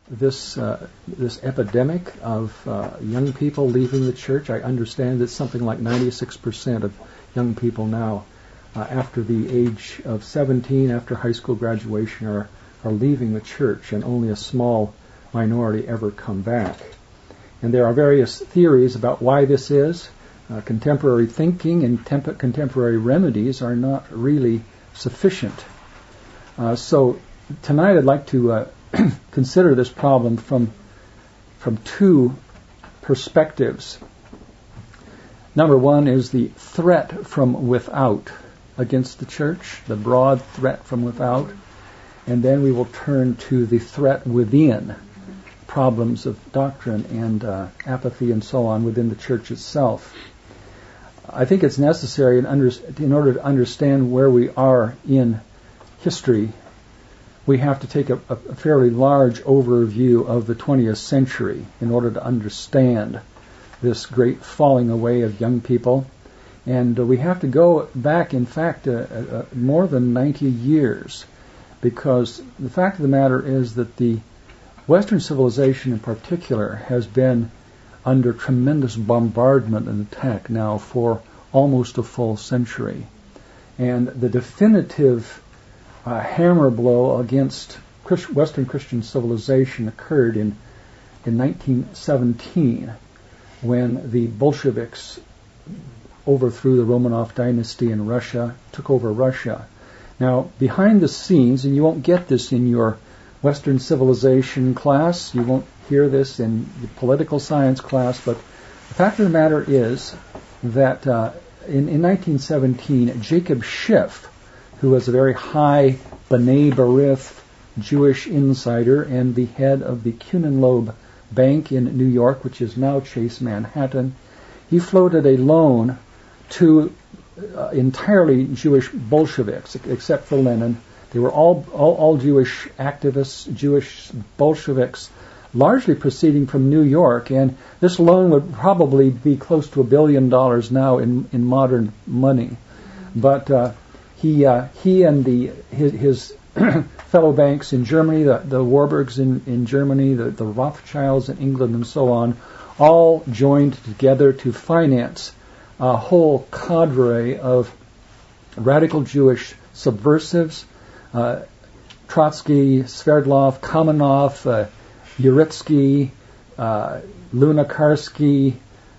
this epidemic of young people leaving the church. I understand that something like 96% of young people now, after the age of 17, after high school graduation, are leaving the church, and only a small minority ever come back. And there are various theories about why this is. Contemporary thinking and contemporary remedies are not really sufficient. So tonight I'd like to consider this problem from two perspectives. Number one is the threat from without against the church, the broad threat from without. And then we will turn to the threat within, problems of doctrine and apathy and so on within the church itself. I think it's necessary in order to understand where we are in history, we have to take a fairly large overview of the 20th century in order to understand this great falling away of young people. And we have to go back, in fact, more than 90 years, because the fact of the matter is that the Western civilization in particular has been under tremendous bombardment and attack now for almost a full century. And the definitive hammer blow against Western Christian civilization occurred in 1917 when the Bolsheviks overthrew the Romanov dynasty in Russia, took over Russia. Now, behind the scenes, and you won't get this in your Western civilization class, you won't hear this in the political science class, but the fact of the matter is that in 1917, Jacob Schiff, who was a very high B'nai B'rith Jewish insider and the head of the Kunen-Loeb Bank in New York, which is now Chase Manhattan, he floated a loan to entirely Jewish Bolsheviks, except for Lenin. They were all Jewish activists, Jewish Bolsheviks, largely proceeding from New York, and this loan would probably be close to $1 billion now in modern money. But he and his fellow banks in Germany, the Warburgs in Germany, the Rothschilds in England, and so on, all joined together to finance a whole cadre of radical Jewish subversives, Trotsky, Sverdlov, Kamenov, Uritsky, Lunacharsky,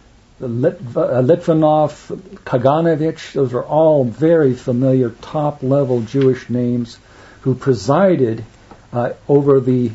Litvinov, Kaganovich. Those are all very familiar top-level Jewish names who presided over the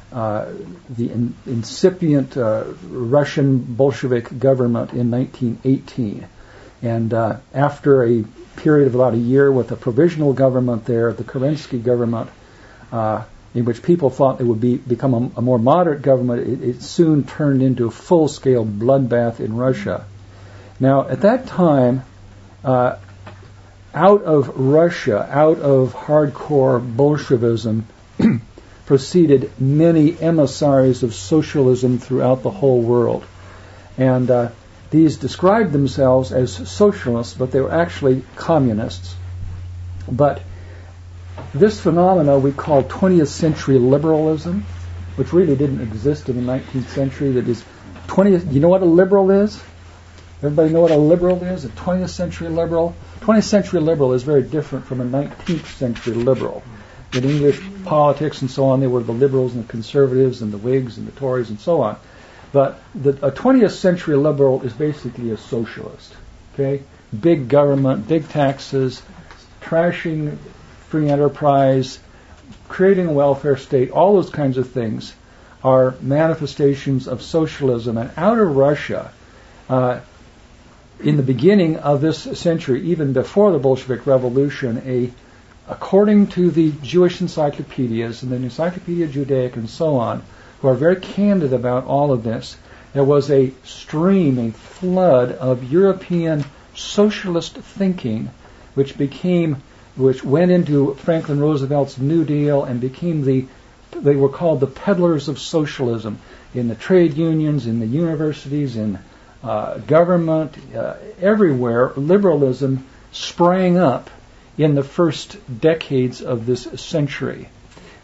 incipient Russian Bolshevik government in 1918. And after a period of about a year with a provisional government there, the Kerensky government, in which people thought it would become a more moderate government, it soon turned into a full-scale bloodbath in Russia. Now, at that time, out of Russia, out of hardcore Bolshevism, proceeded many emissaries of socialism throughout the whole world. And these described themselves as socialists, but they were actually communists. But this phenomena we call 20th century liberalism, which really didn't exist in the 19th century. That is 20th. You know what a liberal is? Everybody know what a liberal is? A 20th century liberal? 20th century liberal is very different from a 19th century liberal. In English politics and so on, they were the liberals and the conservatives and the Whigs and the Tories and so on. But a 20th century liberal is basically a socialist. Okay, big government, big taxes, trashing free enterprise, creating a welfare state, all those kinds of things are manifestations of socialism. And out of Russia, in the beginning of this century, even before the Bolshevik Revolution, according to the Jewish encyclopedias and the Encyclopedia Judaica and so on, who are very candid about all of this, there was a stream, a flood of European socialist thinking, which went into Franklin Roosevelt's New Deal and became they were called the peddlers of socialism in the trade unions, in the universities, in government, everywhere. Liberalism sprang up in the first decades of this century.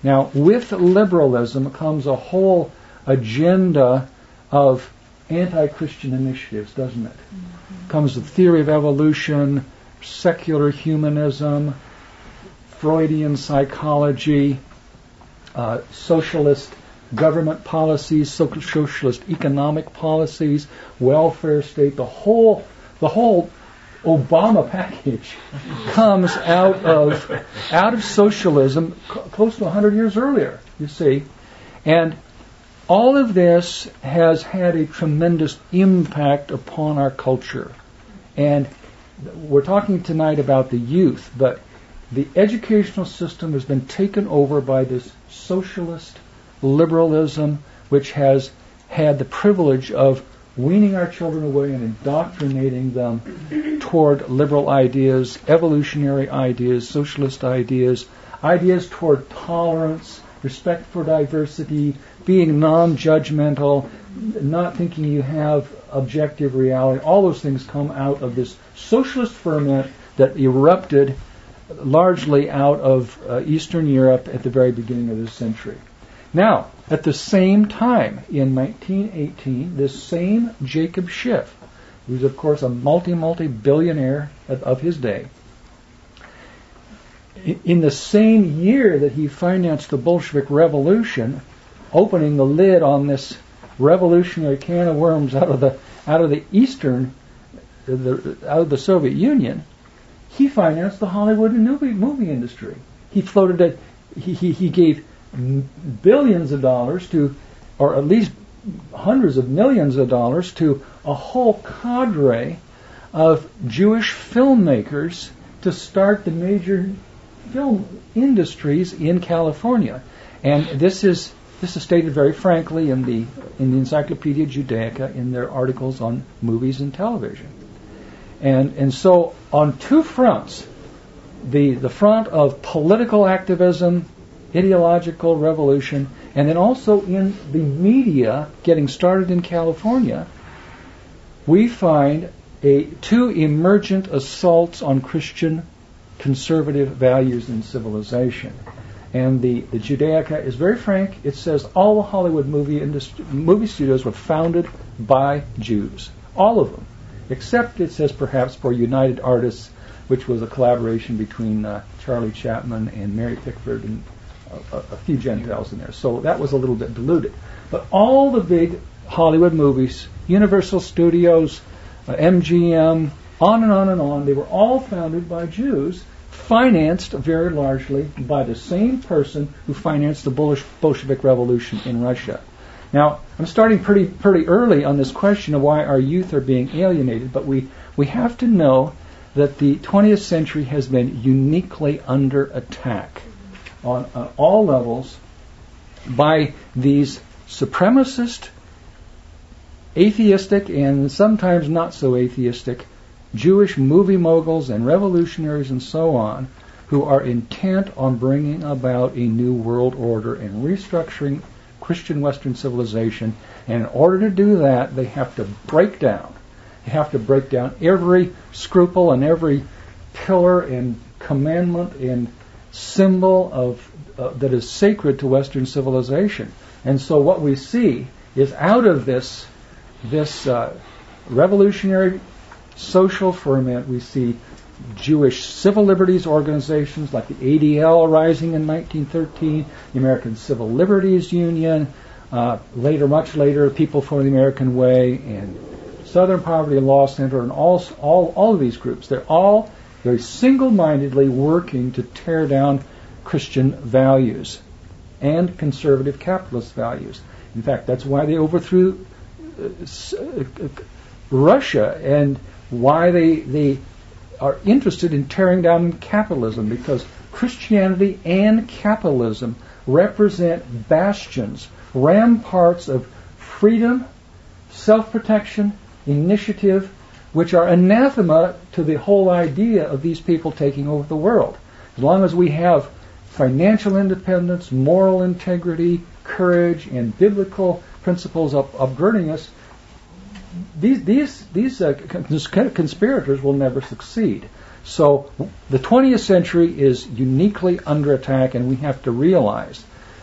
Now, with liberalism comes a whole agenda of anti-Christian initiatives, doesn't it? Comes the theory of evolution, secular humanism, Freudian psychology, socialist government policies, socialist economic policies, welfare state. The whole Obama package comes out of socialism close to 100 years earlier, you see. And all of this has had a tremendous impact upon our culture. And we're talking tonight about the youth, but the educational system has been taken over by this socialist liberalism, which has had the privilege of weaning our children away and indoctrinating them toward liberal ideas, evolutionary ideas, socialist ideas, ideas toward tolerance, respect for diversity, being non-judgmental, not thinking you have objective reality. All those things come out of this socialist ferment that erupted largely out of Eastern Europe at the very beginning of this century. Now, at the same time, in 1918, this same Jacob Schiff, who's of course a multi-billionaire of his day, in the same year that he financed the Bolshevik Revolution, opening the lid on this revolutionary can of worms out of the Soviet Union, he financed the Hollywood movie industry. He gave billions of dollars to, or at least hundreds of millions of dollars to, a whole cadre of Jewish filmmakers to start the major film industries in California. And this is stated very frankly in the Encyclopedia Judaica in their articles on movies and television. And so on two fronts, the front of political activism, ideological revolution, and then also in the media getting started in California, we find two emergent assaults on Christian conservative values and civilization. And the Judaica is very frank. It says all the Hollywood movie studios were founded by Jews. All of them. Except, it says, perhaps for United Artists, which was a collaboration between Charlie Chaplin and Mary Pickford and a few Gentiles in there. So that was a little bit diluted. But all the big Hollywood movies, Universal Studios, MGM, on and on and on, they were all founded by Jews, financed very largely by the same person who financed the Bolshevik Revolution in Russia. Now, I'm starting pretty early on this question of why our youth are being alienated, but we have to know that the 20th century has been uniquely under attack on all levels by these supremacist, atheistic, and sometimes not so atheistic Jewish movie moguls and revolutionaries and so on, who are intent on bringing about a new world order and restructuring Christian Western civilization. And in order to do that, they have to break down. They have to break down every scruple and every pillar and commandment and symbol of that is sacred to Western civilization. And so what we see is out of this revolutionary social ferment, we see Jewish civil liberties organizations like the ADL arising in 1913, the American Civil Liberties Union, much later, People for the American Way, and Southern Poverty Law Center, and all of these groups. They're all very single-mindedly working to tear down Christian values and conservative capitalist values. In fact, that's why they overthrew Russia, and why they are interested in tearing down capitalism, because Christianity and capitalism represent bastions, ramparts of freedom, self-protection, initiative, which are anathema to the whole idea of these people taking over the world. As long as we have financial independence, moral integrity, courage, and biblical principles upgirding us, these conspirators will never succeed. So the 20th century is uniquely under attack, and we have to realize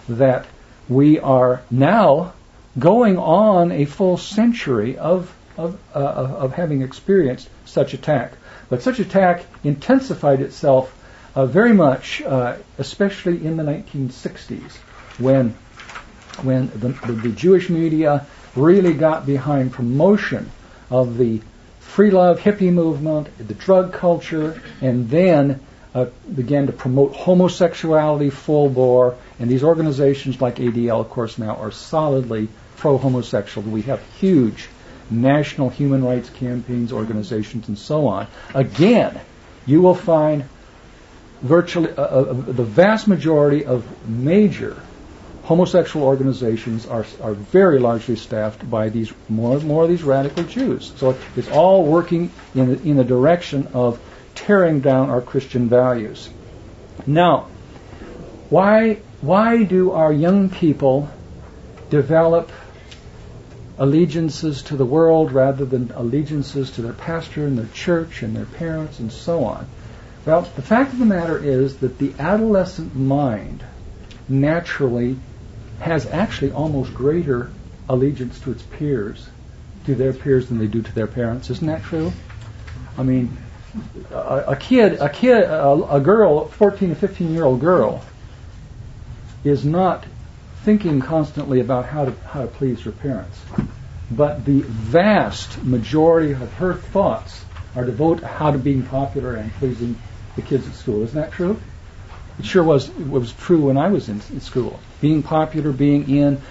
that we are now going on a full century of having experienced such attack. But such attack intensified itself very much, especially in the 1960s, when the Jewish media really got behind promotion of the free love hippie movement, the drug culture, and then began to promote homosexuality full bore. And these organizations like ADL, of course, now are solidly pro-homosexual. We have huge national human rights campaigns, organizations, and so on. Again, you will find virtually the vast majority of major homosexual organizations are very largely staffed by these more of these radical Jews. So it's all working in the direction of tearing down our Christian values. Now, why do our young people develop allegiances to the world rather than allegiances to their pastor and their church and their parents and so on? Well, the fact of the matter is that the adolescent mind naturally has actually almost greater allegiance to its peers, to their peers, than they do to their parents. Isn't that true? I mean, a girl, 14 to 15-year-old girl, is not thinking constantly about how to please her parents. But the vast majority of her thoughts are devoted to how to being popular and pleasing the kids at school. Isn't that true? It sure was. It was true when I was in school. Being popular, being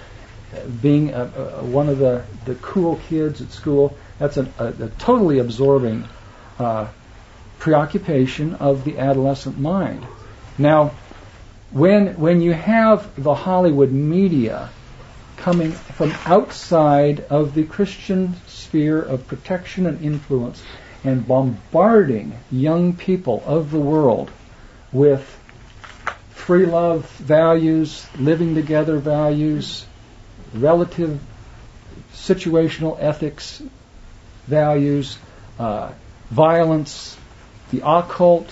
one of the cool kids at school, that's a totally absorbing preoccupation of the adolescent mind. Now, when you have the Hollywood media coming from outside of the Christian sphere of protection and influence and bombarding young people of the world with free love values, living together values, relative situational ethics values, violence, the occult,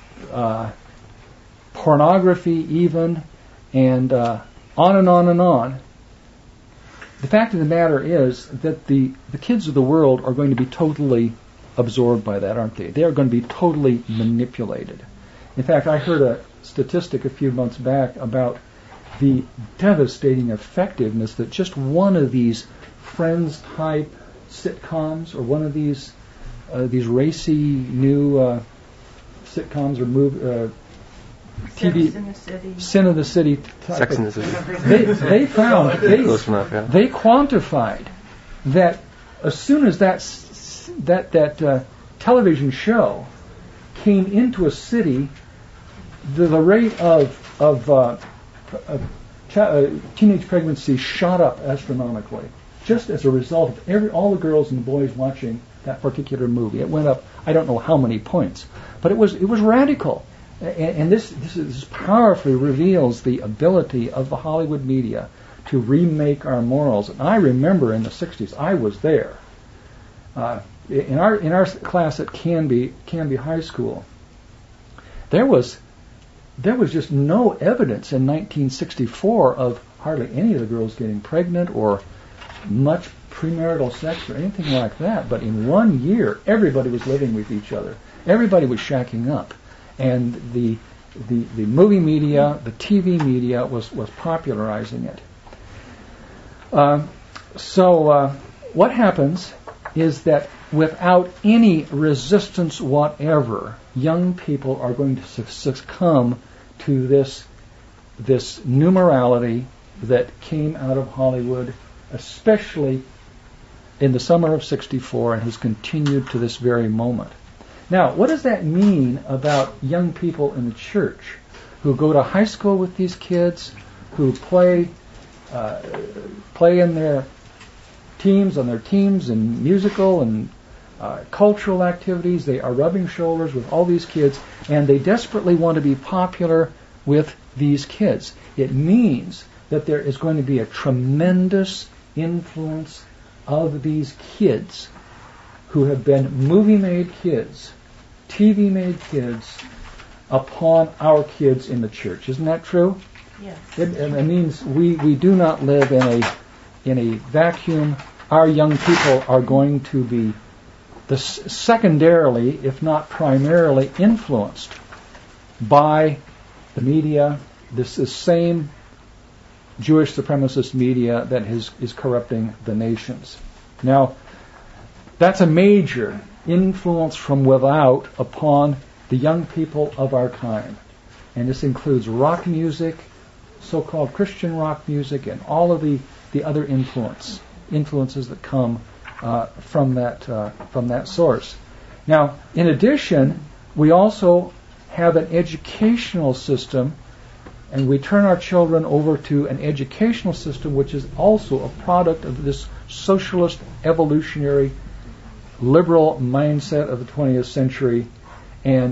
pornography even, and on and on and on. The fact of the matter is that the kids of the world are going to be totally absorbed by that, aren't they? They are going to be totally manipulated. In fact, I heard a statistic a few months back about the devastating effectiveness that just one of these Friends-type sitcoms, or one of these racy new sitcoms or TV, Sin of the City, Sex in the City. They found they quantified that as soon as that television show came into a city, the rate of teenage pregnancy shot up astronomically, just as a result of all the girls and boys watching that particular movie. It went up, I don't know how many points, but it was radical. And this powerfully reveals the ability of the Hollywood media to remake our morals. And I remember in the 60s, I was there. In our class at Canby High School, there was just no evidence in 1964 of hardly any of the girls getting pregnant or much premarital sex or anything like that. But in 1 year, everybody was living with each other. Everybody was shacking up. And the movie media, the TV media was popularizing it. So what happens is that without any resistance whatever, young people are going to succumb to this new morality that came out of Hollywood, especially in the summer of '64, and has continued to this very moment. Now, what does that mean about young people in the church who go to high school with these kids, who play in their teams, and musical and cultural activities? They are rubbing shoulders with all these kids, and they desperately want to be popular with these kids. It means that there is going to be a tremendous influence of these kids who have been movie-made kids, TV-made kids, upon our kids in the church. Isn't that true? Yes. It means we do not live in a vacuum. Our young people are going to be secondarily, if not primarily, influenced by the media. This is same Jewish supremacist media that is corrupting the nations. Now, that's a major influence from without upon the young people of our time. And this includes rock music, so-called Christian rock music, and all of the other influences that come from that source. Now, in addition, we also have an educational system, and we turn our children over to an educational system which is also a product of this socialist, evolutionary, liberal mindset of the 20th century, and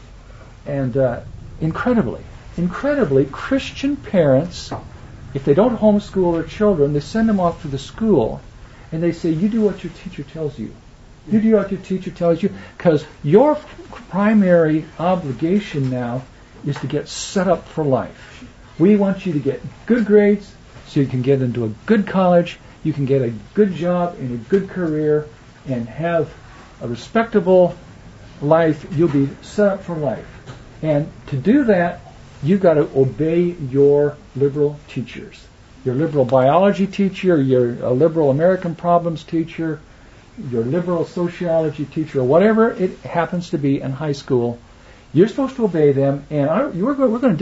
incredibly, Christian parents, if they don't homeschool their children, they send them off to the school, and they say, you do what your teacher tells you. You do what your teacher tells you, because your primary obligation now is to get set up for life. We want you to get good grades so you can get into a good college, you can get a good job and a good career, and have a respectable life. You'll be set up for life. And to do that, you've got to obey your liberal teachers. Your liberal biology teacher, your liberal American problems teacher, your liberal sociology teacher, or whatever it happens to be in high school. You're supposed to obey them, and we're going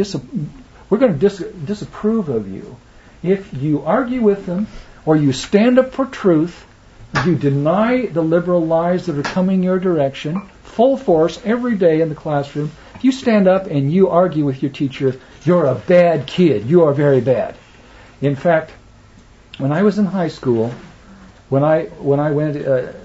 to disapprove of you if you argue with them or you stand up for truth. You deny the liberal lies that are coming your direction, full force every day in the classroom. If you stand up and you argue with your teacher, you're a bad kid. You are very bad. In fact, when I was in high school, when I went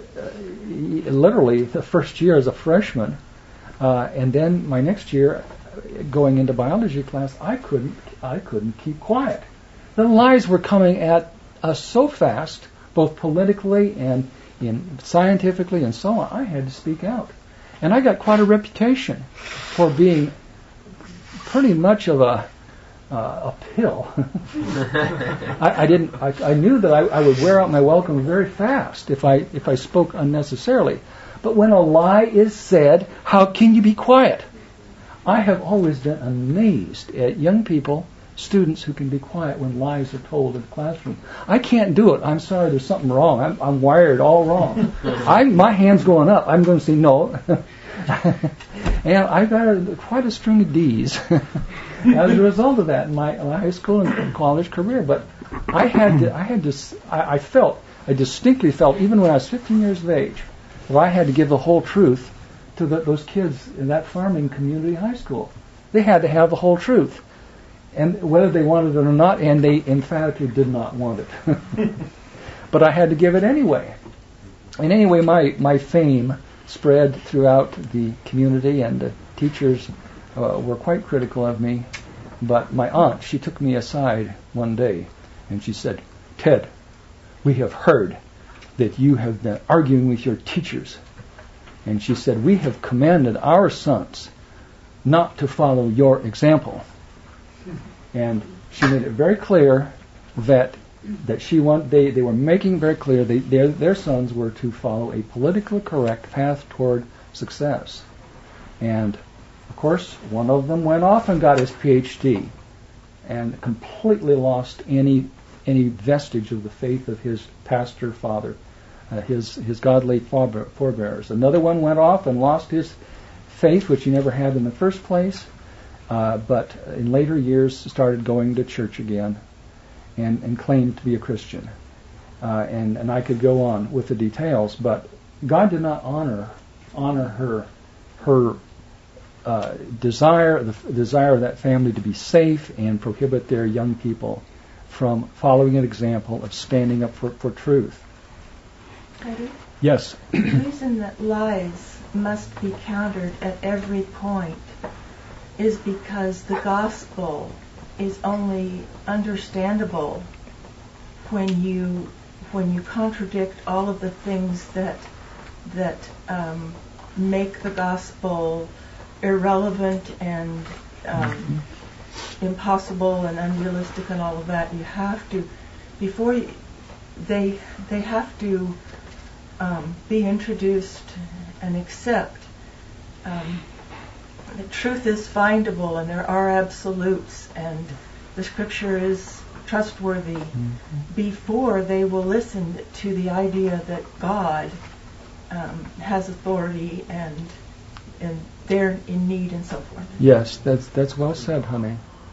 literally the first year as a freshman, and then my next year going into biology class, I couldn't keep quiet. The lies were coming at us so fast, both politically and scientifically and so on. I had to speak out, and I got quite a reputation for being pretty much of a pill. I knew that I would wear out my welcome very fast if I spoke unnecessarily. But when a lie is said, how can you be quiet? I have always been amazed at young people, students who can be quiet when lies are told in the classroom. I can't do it. I'm sorry, there's something wrong. I'm wired all wrong. My hand's going up. I'm going to say no. And I got quite a string of D's as a result of that in my high school and college career. But I distinctly felt, even when I was 15 years of age, that I had to give the whole truth to those kids in that farming community high school. They had to have the whole truth, and whether they wanted it or not, and they emphatically did not want it. But I had to give it anyway. And anyway, my fame spread throughout the community, and the teachers were quite critical of me. But my aunt, she took me aside one day, and she said, "Ted, we have heard that you have been arguing with your teachers." And she said, "We have commanded our sons not to follow your example." And she made it very clear that they were making very clear their sons were to follow a politically correct path toward success. And of course, one of them went off and got his PhD and completely lost any vestige of the faith of his pastor father, his godly forebears. Another one went off and lost his faith, which he never had in the first place, but in later years started going to church again and claimed to be a Christian. And I could go on with the details, but God did not honor her desire, the desire of that family to be safe and prohibit their young people from following an example of standing up for truth. Eddie? Yes. The reason that lies must be countered at every point is because the gospel is only understandable when you contradict all of the things that make the gospel irrelevant and impossible and unrealistic and all of that. You have to, before you, they have to be introduced and accept the truth is findable and there are absolutes and the scripture is trustworthy before they will listen to the idea that God has authority and they're in need and so forth. Yes, that's well said, honey.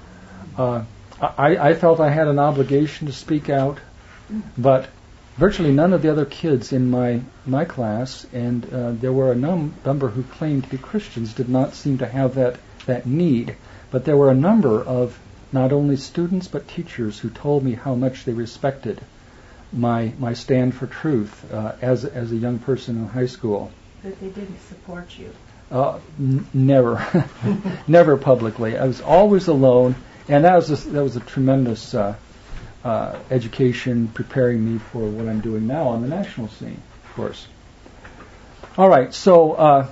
I felt I had an obligation to speak out, but virtually none of the other kids in my class, and there were a number who claimed to be Christians, did not seem to have that need. But there were a number of not only students but teachers who told me how much they respected my stand for truth as a young person in high school. But they didn't support you. Never, never publicly. I was always alone, and that was a tremendous education preparing me for what I'm doing now on the national scene, of course. All right, so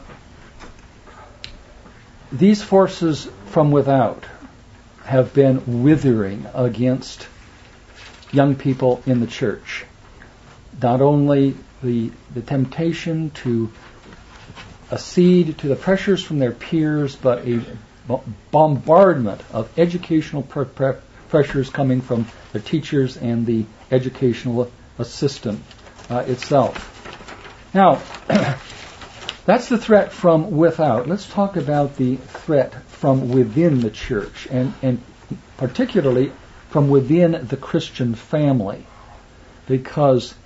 these forces from without have been withering against young people in the church. Not only the temptation to accede to the pressures from their peers, but a bombardment of educational pressures coming from the teachers and the educational system itself. Now, that's the threat from without. Let's talk about the threat from within the church, and particularly from within the Christian family, because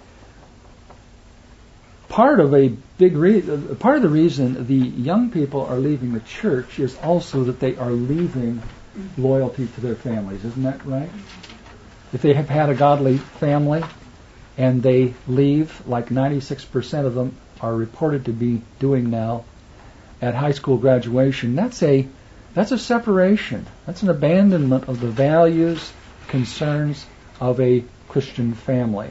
part of the reason the young people are leaving the church is also that they are leaving loyalty to their families. Isn't that right? If they have had a godly family and they leave, like 96% of them are reported to be doing now at high school graduation, that's a separation. That's an abandonment of the values, concerns of a Christian family.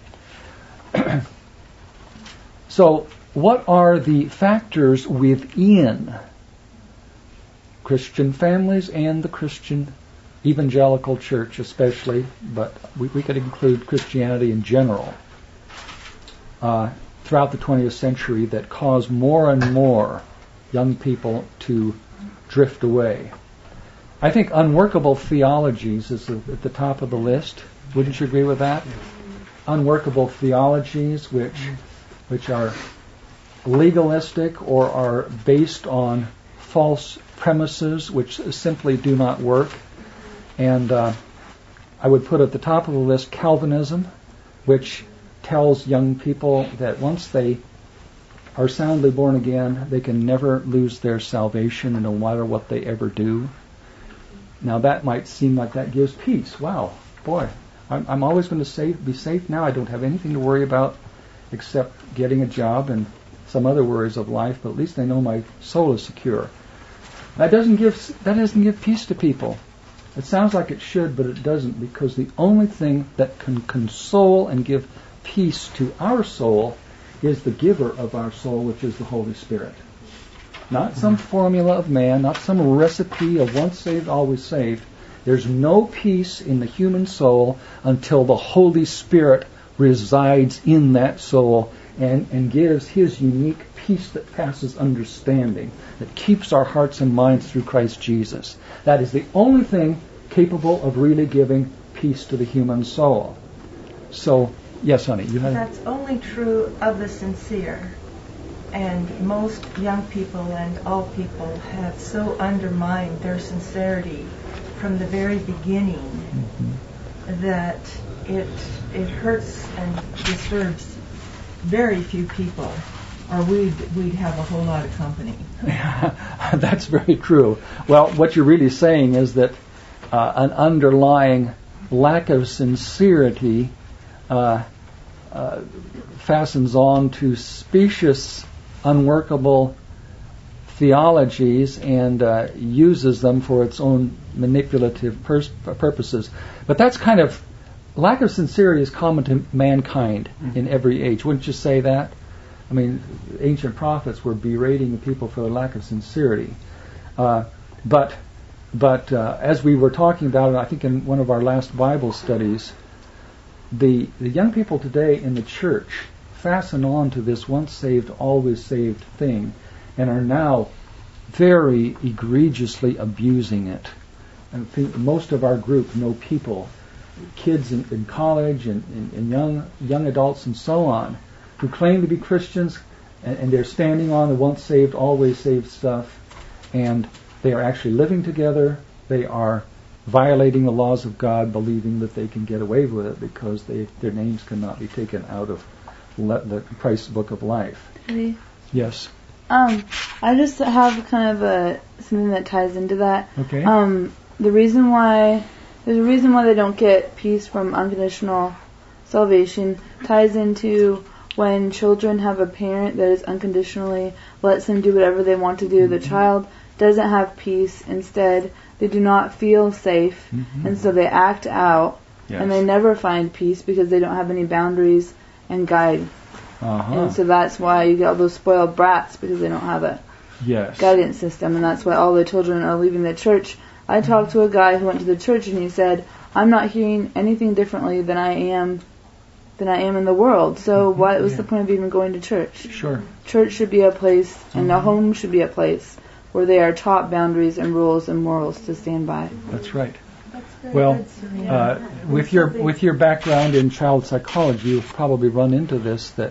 So, what are the factors within Christian families and the Christian evangelical church especially, but we could include Christianity in general, throughout the 20th century that cause more and more young people to drift away? I think unworkable theologies is at the top of the list. Wouldn't you agree with that? Unworkable theologies which are legalistic or are based on false premises which simply do not work. And I would put at the top of the list Calvinism, which tells young people that once they are soundly born again, they can never lose their salvation no matter what they ever do. Now that might seem like that gives peace. Wow, boy, I'm always going to be safe now. I don't have anything to worry about except getting a job and some other worries of life, but at least I know my soul is secure. That doesn't give peace to people. It sounds like it should, but it doesn't, because the only thing that can console and give peace to our soul is the giver of our soul, which is the Holy Spirit. Not some formula of man, not some recipe of once saved, always saved. There's no peace in the human soul until the Holy Spirit resides in that soul and gives His unique peace that passes understanding, that keeps our hearts and minds through Christ Jesus. That is the only thing capable of really giving peace to the human soul. So, yes, honey, you had... That's only true of the sincere. And most young people and all people have so undermined their sincerity from the very beginning that it hurts and disturbs very few people, or we'd have a whole lot of company. That's very true. Well, what you're really saying is that an underlying lack of sincerity fastens on to specious, unworkable theologies and uses them for its own manipulative purposes. But that's kind of, lack of sincerity is common to mankind in every age. Wouldn't you say that? I mean, ancient prophets were berating the people for their lack of sincerity. But But as we were talking about it, I think in one of our last Bible studies, the young people today in the church fasten on to this once saved, always saved thing, and are now very egregiously abusing it. I think most of our group know people, kids in college and young adults and so on, who claim to be Christians, and they're standing on the once saved, always saved stuff, and they are actually living together. They are violating the laws of God, believing that they can get away with it because their names cannot be taken out of the Christ's book of life. Maybe. Yes. I just have kind of something that ties into that. Okay. There's a reason why they don't get peace from unconditional salvation ties into when children have a parent that is unconditionally lets them do whatever they want to do. The child doesn't have peace. Instead, they do not feel safe, and so they act out, and they never find peace because they don't have any boundaries and guide. And so that's why you get all those spoiled brats, because they don't have a guidance system, and that's why all the children are leaving the church. I talked to a guy who went to the church, and he said, I'm not hearing anything differently than I am in the world. So what was the point of even going to church? Sure. Church should be a place, and the home should be a place where they are taught boundaries and rules and morals to stand by. That's right. That's very Well, good, Serena. with your background in child psychology, you've probably run into this, that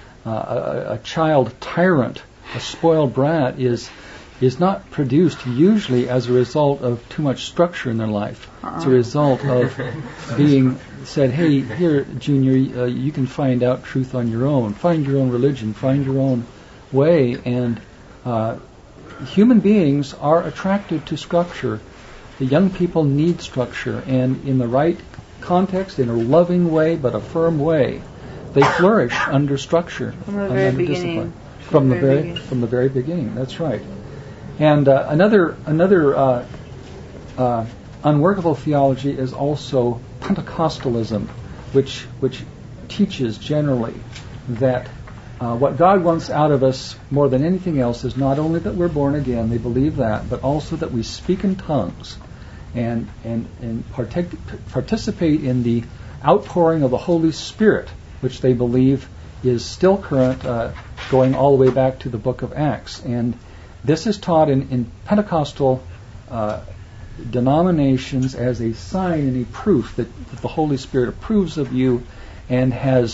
a child tyrant, a spoiled brat, is not produced usually as a result of too much structure in their life. It's a result of being said, hey, here, Junior, you can find out truth on your own. Find your own religion. Find your own way. And human beings are attracted to structure. The young people need structure. And in the right context, in a loving way, but a firm way, they flourish under structure. From the very under beginning. Discipline. From the very beginning. That's right. And another unworkable theology is also Pentecostalism, which teaches generally that what God wants out of us more than anything else is not only that we're born again, they believe that, but also that we speak in tongues and participate in the outpouring of the Holy Spirit, which they believe is still current, going all the way back to the book of Acts. And this is taught in Pentecostal denominations as a sign and a proof that the Holy Spirit approves of you and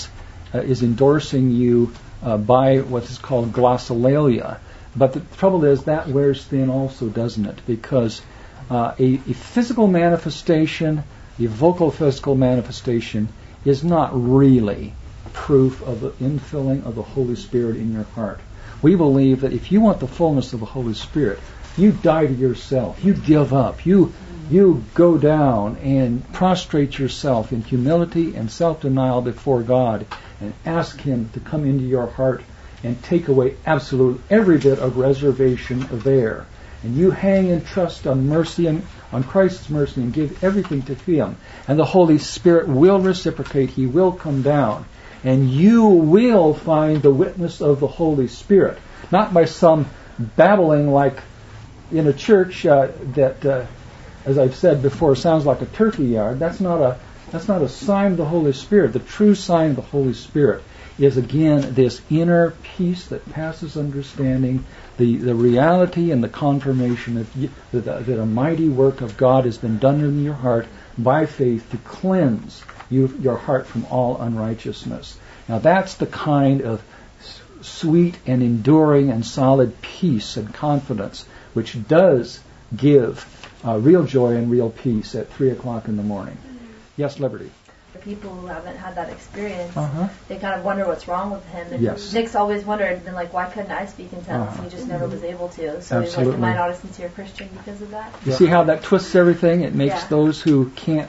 is endorsing you by what is called glossolalia. But the trouble is that wears thin also, doesn't it? Because a physical manifestation, a vocal physical manifestation, is not really proof of the infilling of the Holy Spirit in your heart. We believe that if you want the fullness of the Holy Spirit, you die to yourself. You give up. You go down and prostrate yourself in humility and self-denial before God and ask Him to come into your heart and take away absolutely every bit of reservation there. And you hang and trust on mercy and on Christ's mercy and give everything to Him. And the Holy Spirit will reciprocate. He will come down. And you will find the witness of the Holy Spirit. Not by some babbling like in a church that, as I've said before, sounds like a turkey yard. That's not a sign of the Holy Spirit. The true sign of the Holy Spirit is, again, this inner peace that passes understanding, the reality and the confirmation that a mighty work of God has been done in your heart by faith to cleanse your heart from all unrighteousness. Now that's the kind of sweet and enduring and solid peace and confidence which does give real joy and real peace at 3 o'clock in the morning. Yes, Liberty. For people who haven't had that experience, they kind of wonder what's wrong with him. And Yes. Nick's always wondered, then why couldn't I speak in tongues? He just never was able to. So he's Absolutely. like, am I not a sincere Christian because of that? You see how that twists everything? It makes Yeah. those who can't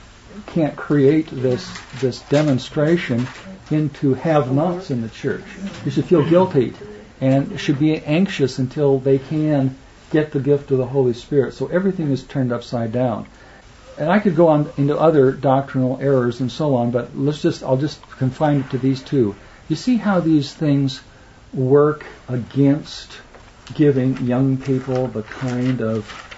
create this demonstration into have-nots in the church. You should feel guilty and should be anxious until they can get the gift of the Holy Spirit. So everything is turned upside down. And I could go on into other doctrinal errors and so on, but I'll just confine it to these two. You see how these things work against giving young people the kind of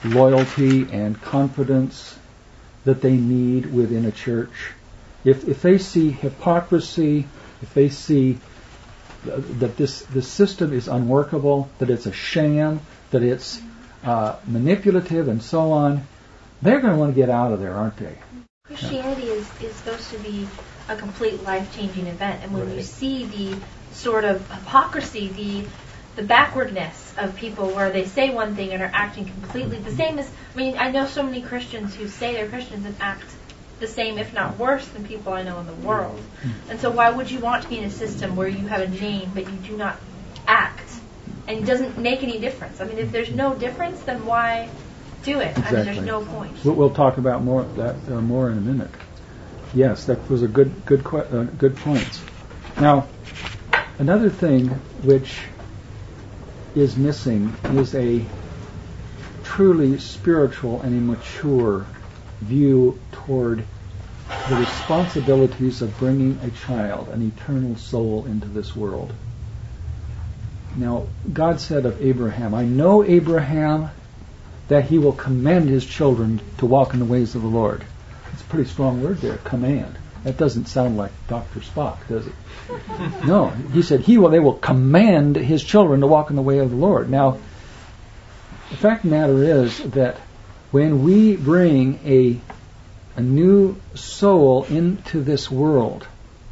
loyalty and confidence that they need within a church. If they see hypocrisy, if they see that this system is unworkable, that it's a sham, that it's manipulative and so on, they're going to want to get out of there, aren't they? Christianity is supposed to be a complete life-changing event, and when you see the sort of hypocrisy, the backwardness of people where they say one thing and are acting completely the same as, I know so many Christians who say they're Christians and act the same, if not worse, than people I know in the world. And so why would you want to be in a system where you have a name but you do not act? And it doesn't make any difference. If there's no difference, then why do it? Exactly. There's no point. We'll talk about more in a minute. Yes, that was a good points. Now, another thing which is missing is a truly spiritual and a mature view toward the responsibilities of bringing a child, an eternal soul, into this world. Now, God said of Abraham, I know Abraham, that he will command his children to walk in the ways of the Lord. It's a pretty strong word there, command. That doesn't sound like Dr. Spock, does it? No, he said they will command his children to walk in the way of the Lord. Now, the fact of the matter is that when we bring a new soul into this world,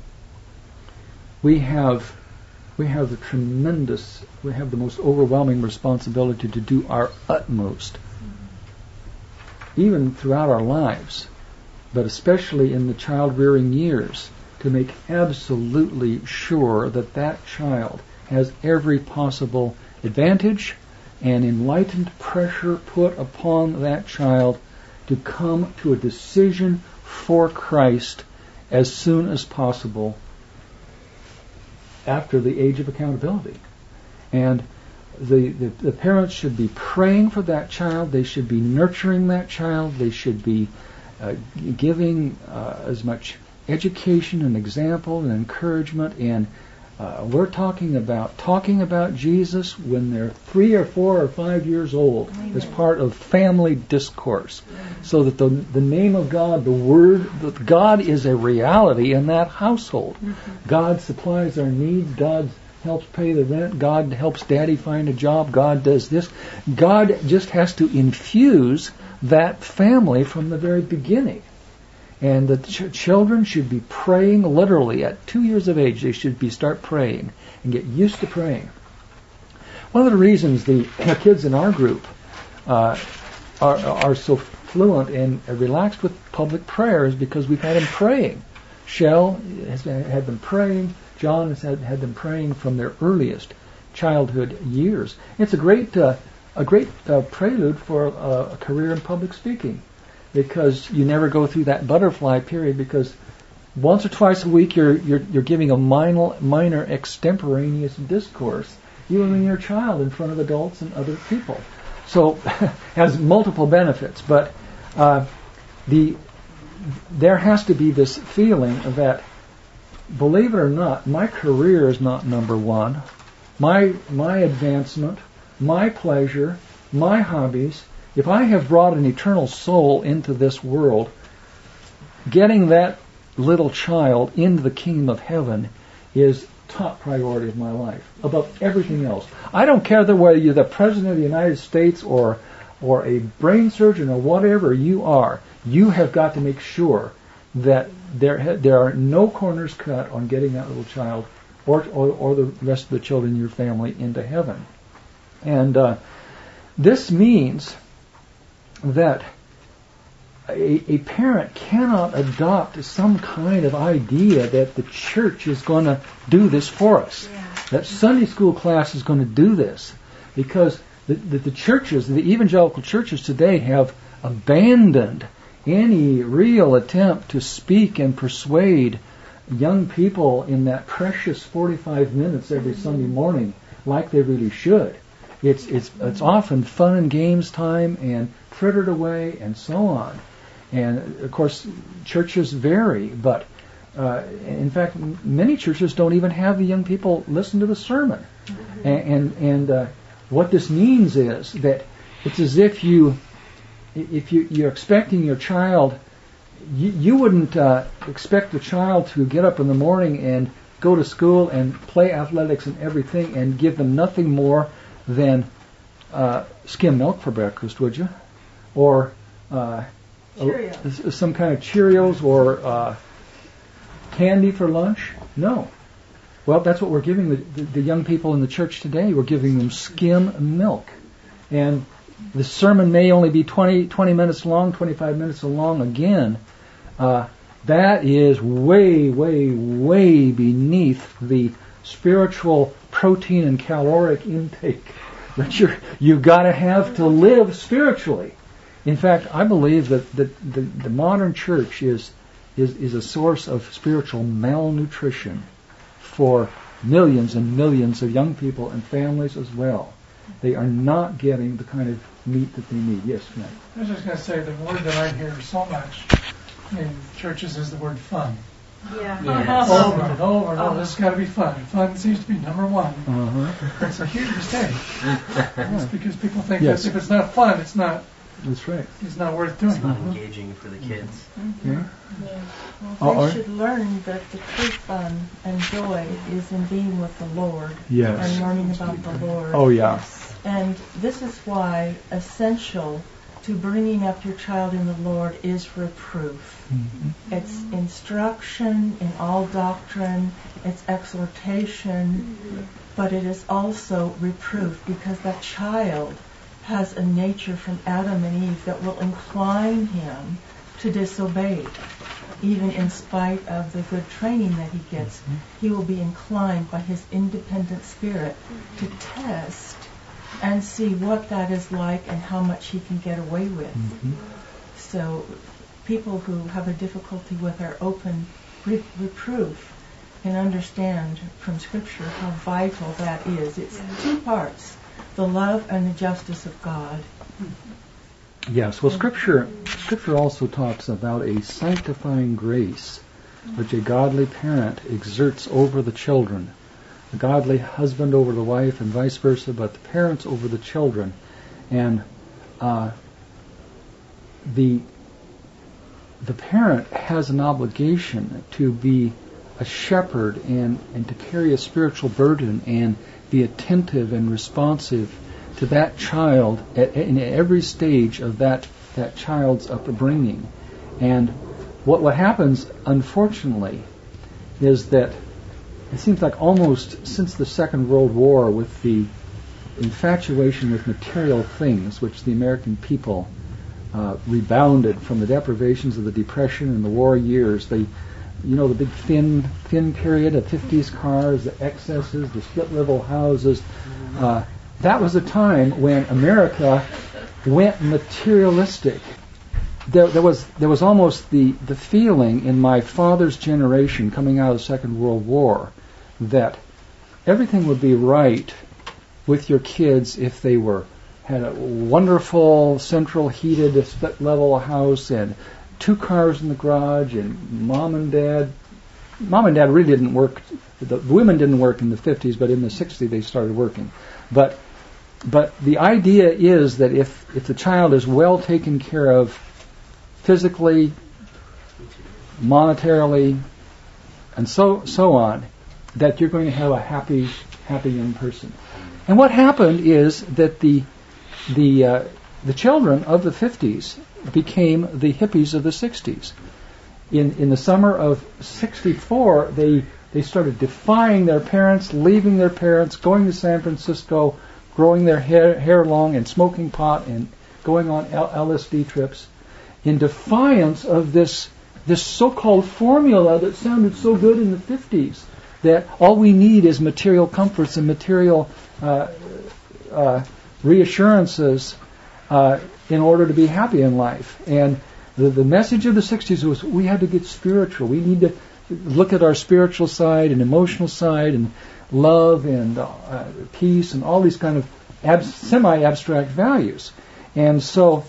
we have the most overwhelming responsibility to do our utmost, even throughout our lives, but especially in the child-rearing years, to make absolutely sure that child has every possible advantage and enlightened pressure put upon that child to come to a decision for Christ as soon as possible after the age of accountability. And the parents should be praying for that child. They should be nurturing that child. They should be giving as much education and example and encouragement. And we're talking about Jesus when they're 3 or 4 or 5 years old. Amen. As part of family discourse. Amen. So that the name of God, the Word, that God is a reality in that household. Mm-hmm. God supplies our needs. God helps pay the rent. God helps Daddy find a job. God does this. God just has to infuse that family from the very beginning. And the children should be praying literally at 2 years of age. They should start praying and get used to praying. One of the reasons the kids in our group are so fluent and relaxed with public prayer is because we've had them praying. Shell has had them praying. John has had them praying from their earliest childhood years. It's a great prelude for a career in public speaking, because you never go through that butterfly period, because once or twice a week you're giving a minor extemporaneous discourse, even when you're a child, in front of adults and other people. So has multiple benefits, but there has to be this feeling that, believe it or not, my career is not number one. My advancement, my pleasure, my hobbies. If I have brought an eternal soul into this world, getting that little child into the kingdom of heaven is top priority of my life, above everything else. I don't care whether you're the President of the United States or a brain surgeon or whatever you are. You have got to make sure that there are no corners cut on getting that little child or the rest of the children in your family into heaven. And this means that a parent cannot adopt some kind of idea that the church is going to do this for us, that Sunday school class is going to do this, because the churches, the evangelical churches today, have abandoned any real attempt to speak and persuade young people in that precious 45 minutes every Sunday morning like they really should. It's often fun and games time and frittered away and so on. And of course, churches vary, but in fact, many churches don't even have the young people listen to the sermon. And what this means is that it's as if you if you're expecting your child, you wouldn't expect the child to get up in the morning and go to school and play athletics and everything and give them nothing more than skim milk for breakfast, would you? Or some kind of Cheerios or candy for lunch? No. Well, that's what we're giving the young people in the church today. We're giving them skim milk. And the sermon may only be 20 minutes long, 25 minutes long again. That is way, way, way beneath the spiritual protein and caloric intake that you've got to have to live spiritually. In fact, I believe that the modern church is a source of spiritual malnutrition for millions and millions of young people and families as well. They are not getting the kind of meat that they need. Yes, Matt. I was just going to say the word that I hear so much in churches is the word fun. Yeah. Yes. Over and over and over. This has got to be fun. Fun seems to be number one. It's a huge mistake. It's because people think that if it's not fun, it's not. That's right. It's not worth doing. It's not engaging for the kids. Yeah. Well, they should learn that the true fun and joy is in being with the Lord and learning about the Lord. Oh, yeah. And this is why essential to bringing up your child in the Lord is reproof. Mm-hmm. It's instruction in all doctrine, it's exhortation, but it is also reproof, because that child has a nature from Adam and Eve that will incline him to disobey. Even in spite of the good training that he gets, he will be inclined by his independent spirit to test and see what that is like and how much he can get away with. Mm-hmm. So people who have a difficulty with our open reproof can understand from Scripture how vital that is. It's two parts, the love and the justice of God. Yes, well, Scripture also talks about a sanctifying grace which a godly parent exerts over the children. The godly husband over the wife and vice versa, but the parents over the children. And the parent has an obligation to be a shepherd and to carry a spiritual burden and be attentive and responsive to that child in every stage of that child's upbringing. And what happens, unfortunately, is that it seems like almost since the Second World War, with the infatuation with material things, which the American people rebounded from the deprivations of the Depression and the war years, the big thin period of 50s cars, the excesses, the split-level houses. That was a time when America went materialistic. There was almost the feeling in my father's generation coming out of the Second World War that everything would be right with your kids if they had a wonderful central heated split level house and 2 cars in the garage, and mom and dad really didn't work. The women didn't work in the 50s, but in the 60s they started working. But the idea is that if the child is well taken care of physically, monetarily, and so on, that you're going to have a happy young person. And what happened is that the children of the 50s became the hippies of the 60s. In the summer of 64, they started defying their parents, leaving their parents, going to San Francisco, growing their hair long and smoking pot and going on LSD trips in defiance of this so-called formula that sounded so good in the 50s, that all we need is material comforts and material reassurances in order to be happy in life. And the message of the 60s was we had to get spiritual. We need to look at our spiritual side and emotional side and love and peace and all these kind of semi-abstract values. And so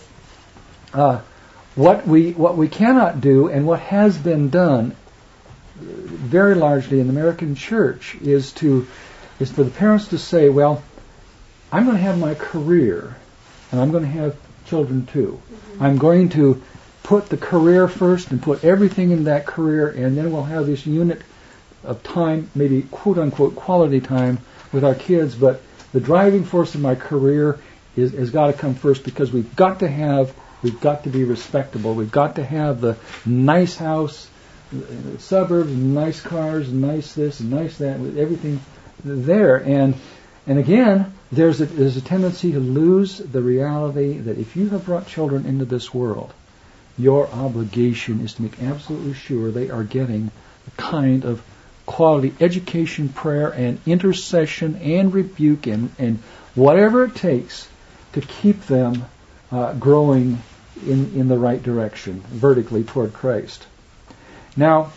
what we cannot do, and what has been done very largely in the American church, is for the parents to say, well, I'm going to have my career and I'm going to have children too. I'm going to put the career first and put everything in that career, and then we'll have this unit of time, maybe quote-unquote quality time with our kids, but the driving force of my career has got to come first, because we've got to be respectable. We've got to have the nice house, suburbs, nice cars, nice this, nice that, with everything there. And again, there's a tendency to lose the reality that if you have brought children into this world, your obligation is to make absolutely sure they are getting the kind of quality education, prayer, and intercession, and rebuke, and whatever it takes to keep them growing in the right direction, vertically toward Christ. Now,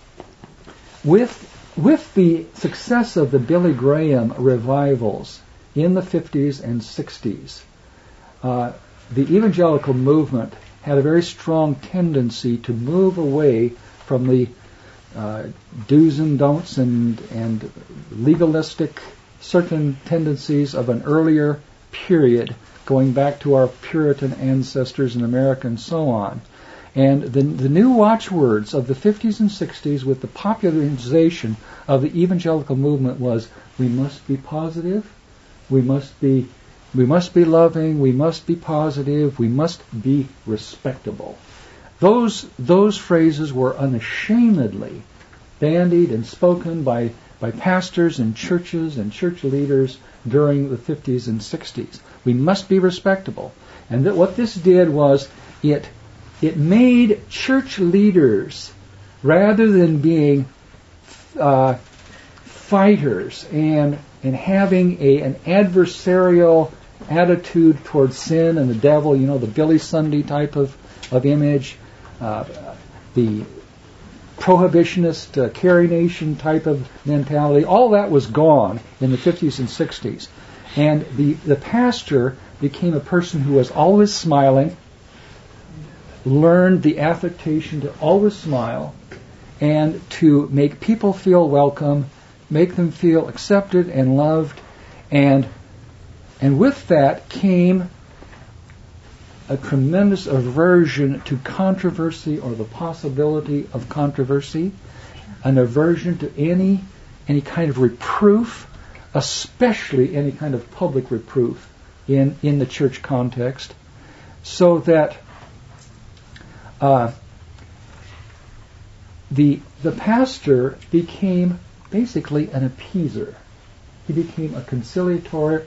with the success of the Billy Graham revivals in the 50s and 60s, the evangelical movement had a very strong tendency to move away from the do's and don'ts and legalistic certain tendencies of an earlier period, going back to our Puritan ancestors in America and so on. And the new watchwords of the 50s and 60s with the popularization of the evangelical movement was, we must be positive, we must be loving, we must be positive, we must be respectable. Those phrases were unashamedly bandied and spoken by pastors and churches and church leaders during the 50s and 60s. We must be respectable. And what this did was it made church leaders, rather than being fighters and having an adversarial attitude towards sin and the devil, the Billy Sunday type of image, the prohibitionist Carrie Nation type of mentality, all that was gone in the 50s and 60s. And the pastor became a person who was always smiling, learned the affectation to always smile, and to make people feel welcome, make them feel accepted and loved, and with that came a tremendous aversion to controversy or the possibility of controversy, an aversion to any kind of reproof, especially any kind of public reproof in the church context, so that the pastor became basically an appeaser. He became a conciliator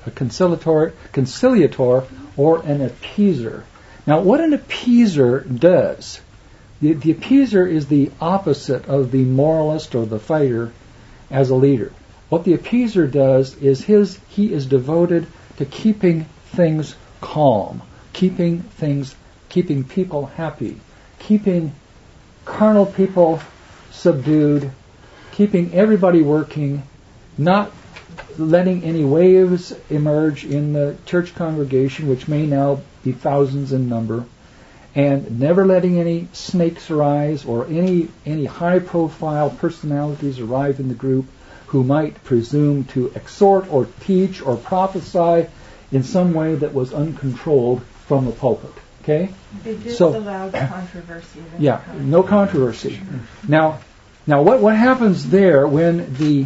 or an appeaser. Now, what an appeaser does, the appeaser is the opposite of the moralist or the fighter as a leader. What the appeaser does is he is devoted to keeping things calm, keeping people happy, keeping carnal people subdued, keeping everybody working, not letting any waves emerge in the church congregation, which may now be thousands in number, and never letting any snakes arise or any high-profile personalities arrive in the group who might presume to exhort or teach or prophesy in some way that was uncontrolled from the pulpit. Okay? They disallowed controversy. Yeah, no controversy. Now, what happens there when the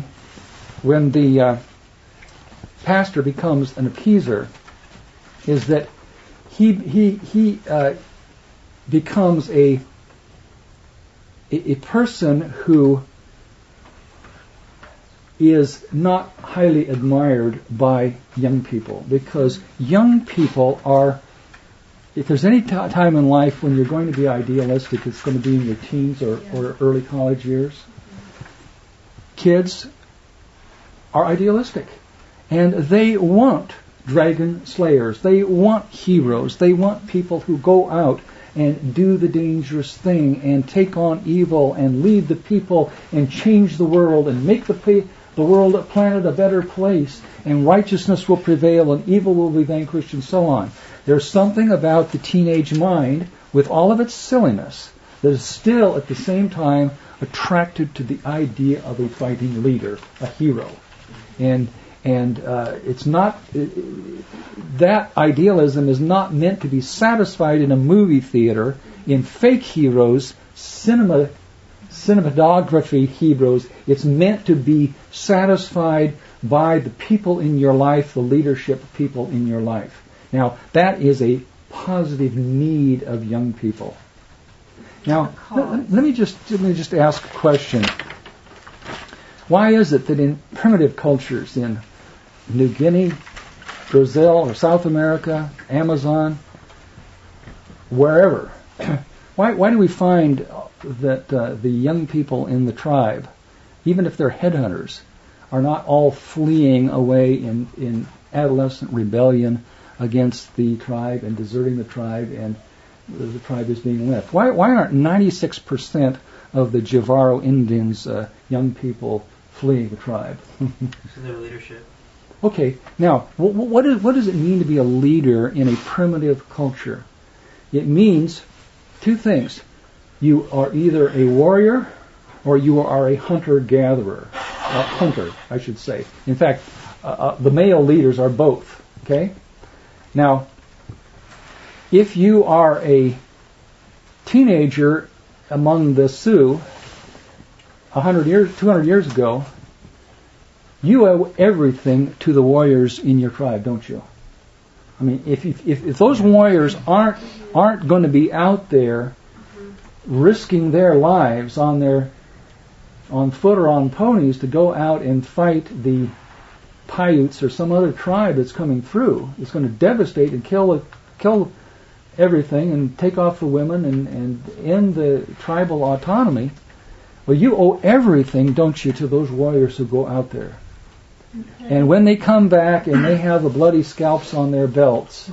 pastor becomes an appeaser is that he becomes a person who is not highly admired by young people, because young people are, if there's any time in life when you're going to be idealistic, it's going to be in your teens or early college years. Kids are idealistic, and they want dragon slayers. They want heroes. They want people who go out and do the dangerous thing and take on evil and lead the people and change the world and make the world, planet a better place, and righteousness will prevail and evil will be vanquished and so on. There's something about the teenage mind, with all of its silliness, that is still at the same time attracted to the idea of a fighting leader, a hero. And And it's not that idealism is not meant to be satisfied in a movie theater in fake heroes, cinematography heroes. It's meant to be satisfied by the people in your life, the leadership people in your life. Now, that is a positive need of young people. Now, let me just ask a question. Why is it that in primitive cultures, in New Guinea, Brazil, or South America, Amazon, wherever, why do we find that the young people in the tribe, even if they're headhunters, are not all fleeing away in adolescent rebellion against the tribe and deserting the tribe, and the tribe is being left? Why aren't 96% of the Jivaro Indians young people fleeing the tribe? So their leadership. Okay, now, what does it mean to be a leader in a primitive culture? It means two things. You are either a warrior or you are a hunter-gatherer. Hunter, I should say. In fact, the male leaders are both. Okay? Now, if you are a teenager among the Sioux 100 years, 200 years ago, you owe everything to the warriors in your tribe, don't you? I mean, if those warriors aren't going to be out there risking their lives on foot or on ponies to go out and fight the Paiutes or some other tribe that's coming through, it's going to devastate and kill everything and take off the women and end the tribal autonomy. Well, you owe everything, don't you, to those warriors who go out there. Okay. And when they come back and they have the bloody scalps on their belts,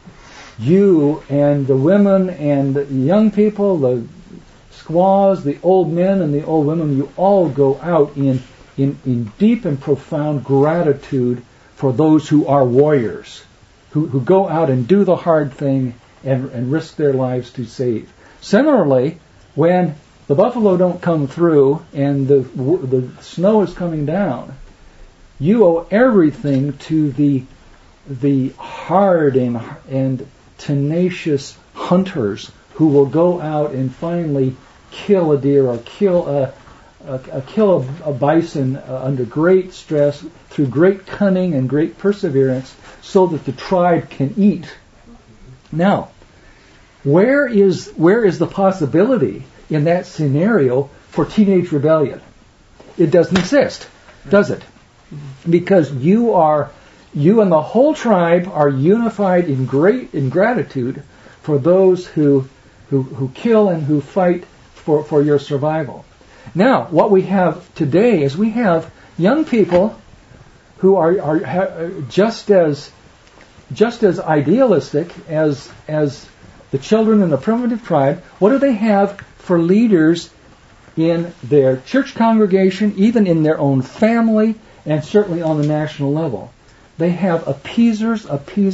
you and the women and the young people, the squaws, the old men and the old women, you all go out in deep and profound gratitude for those who are warriors, who go out and do the hard thing and risk their lives to save. Similarly, when the buffalo don't come through and the snow is coming down, you owe everything to the hard and tenacious hunters who will go out and finally kill a deer or kill a bison under great stress, through great cunning and great perseverance, so that the tribe can eat. Now, where is the possibility in that scenario for teenage rebellion? It doesn't exist, does it? Because you and the whole tribe are unified in gratitude for those who kill and who fight for your survival. Now, what we have today is we have young people who are just as idealistic as the children in the primitive tribe. What do they have for leaders in their church congregation, even in their own family, and certainly on the national level? They have appeasers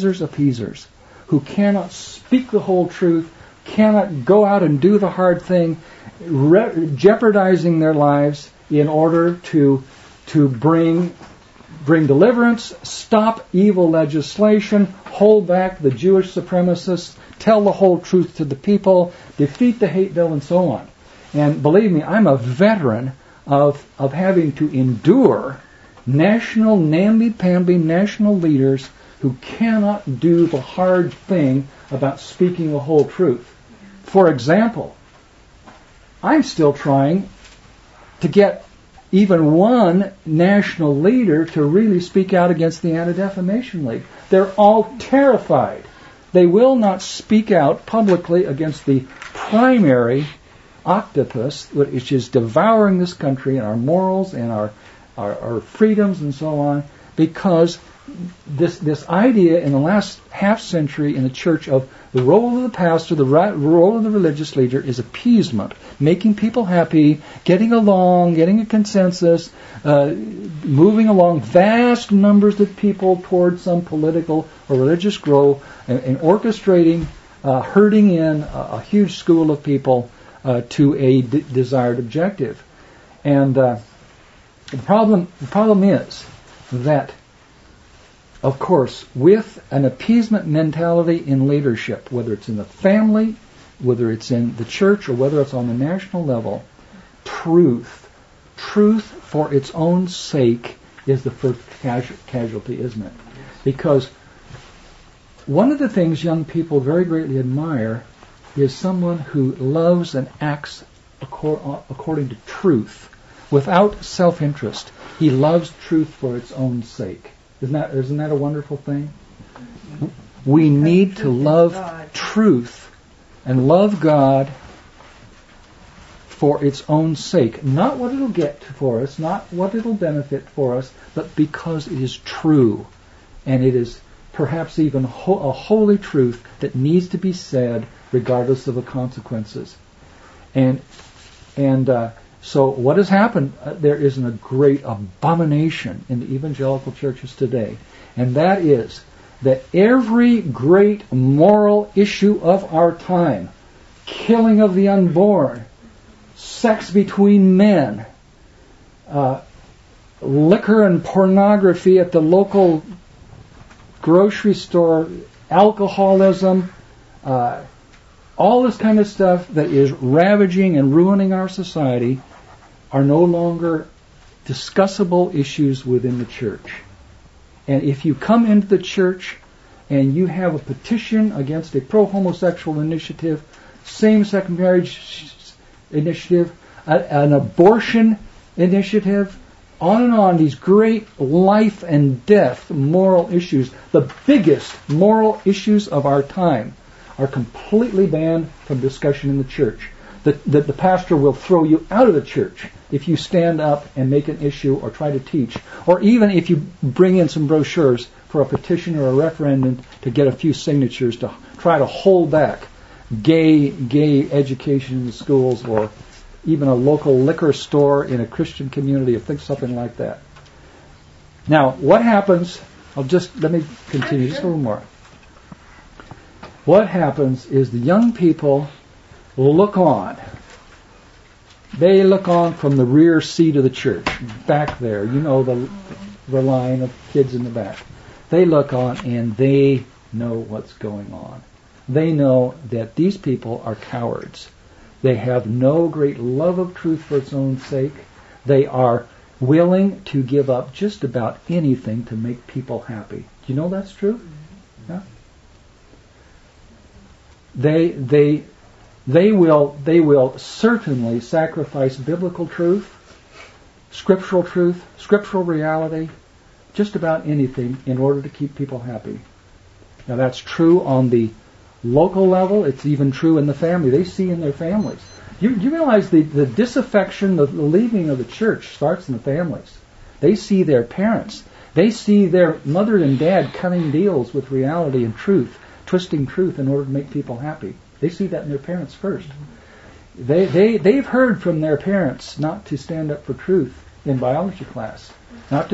who cannot speak the whole truth, cannot go out and do the hard thing, jeopardizing their lives in order to bring deliverance, stop evil legislation, hold back the Jewish supremacists, tell the whole truth to the people, defeat the hate bill, and so on. And believe me, I'm a veteran of having to endure national, namby-pamby national leaders who cannot do the hard thing about speaking the whole truth. For example, I'm still trying to get even one national leader to really speak out against the Anti-Defamation League. They're all terrified. They will not speak out publicly against the primary octopus, which is devouring this country and our morals and our freedoms and so on, because this idea in the last half century in the church of the role of the pastor, the role of the religious leader is appeasement, making people happy, getting along, getting a consensus, moving along vast numbers of people towards some political or religious goal, and orchestrating, herding in a huge school of people to a desired objective. And the problem is that of course, with an appeasement mentality in leadership, whether it's in the family, whether it's in the church, or whether it's on the national level, truth for its own sake is the first casualty, isn't it? Because one of the things young people very greatly admire is someone who loves and acts according to truth, without self-interest. He loves truth for its own sake. Isn't that a wonderful thing? We need to love truth and love God for its own sake. Not what it'll get for us, not what it'll benefit for us, but because it is true. And it is perhaps even a holy truth that needs to be said regardless of the consequences. And so what has happened, there is a great abomination in the evangelical churches today, and that is that every great moral issue of our time, killing of the unborn, sex between men, liquor and pornography at the local grocery store, alcoholism, all this kind of stuff that is ravaging and ruining our society are no longer discussable issues within the church. And if you come into the church and you have a petition against a pro-homosexual initiative, same-sex marriage initiative, an abortion initiative, on and on, these great life and death moral issues, the biggest moral issues of our time, are completely banned from discussion in the church. The pastor will throw you out of the church if you stand up and make an issue or try to teach, or even if you bring in some brochures for a petition or a referendum to get a few signatures to try to hold back gay education in the schools, or even a local liquor store in a Christian community, or think something like that. Now, what happens? Let me continue just a little more. What happens is the young people look on. They look on from the rear seat of the church, back there. You know the line of kids in the back. They look on and they know what's going on. They know that these people are cowards. They have no great love of truth for its own sake. They are willing to give up just about anything to make people happy. Do you know that's true? Yeah? They will certainly sacrifice biblical truth, scriptural reality, just about anything in order to keep people happy. Now that's true on the local level. It's even true in the family. They see in their families. You realize the disaffection, the leaving of the church starts in the families. They see their parents. They see their mother and dad cutting deals with reality and truth, twisting truth in order to make people happy. They see that in their parents first. They've heard from their parents not to stand up for truth in biology class, not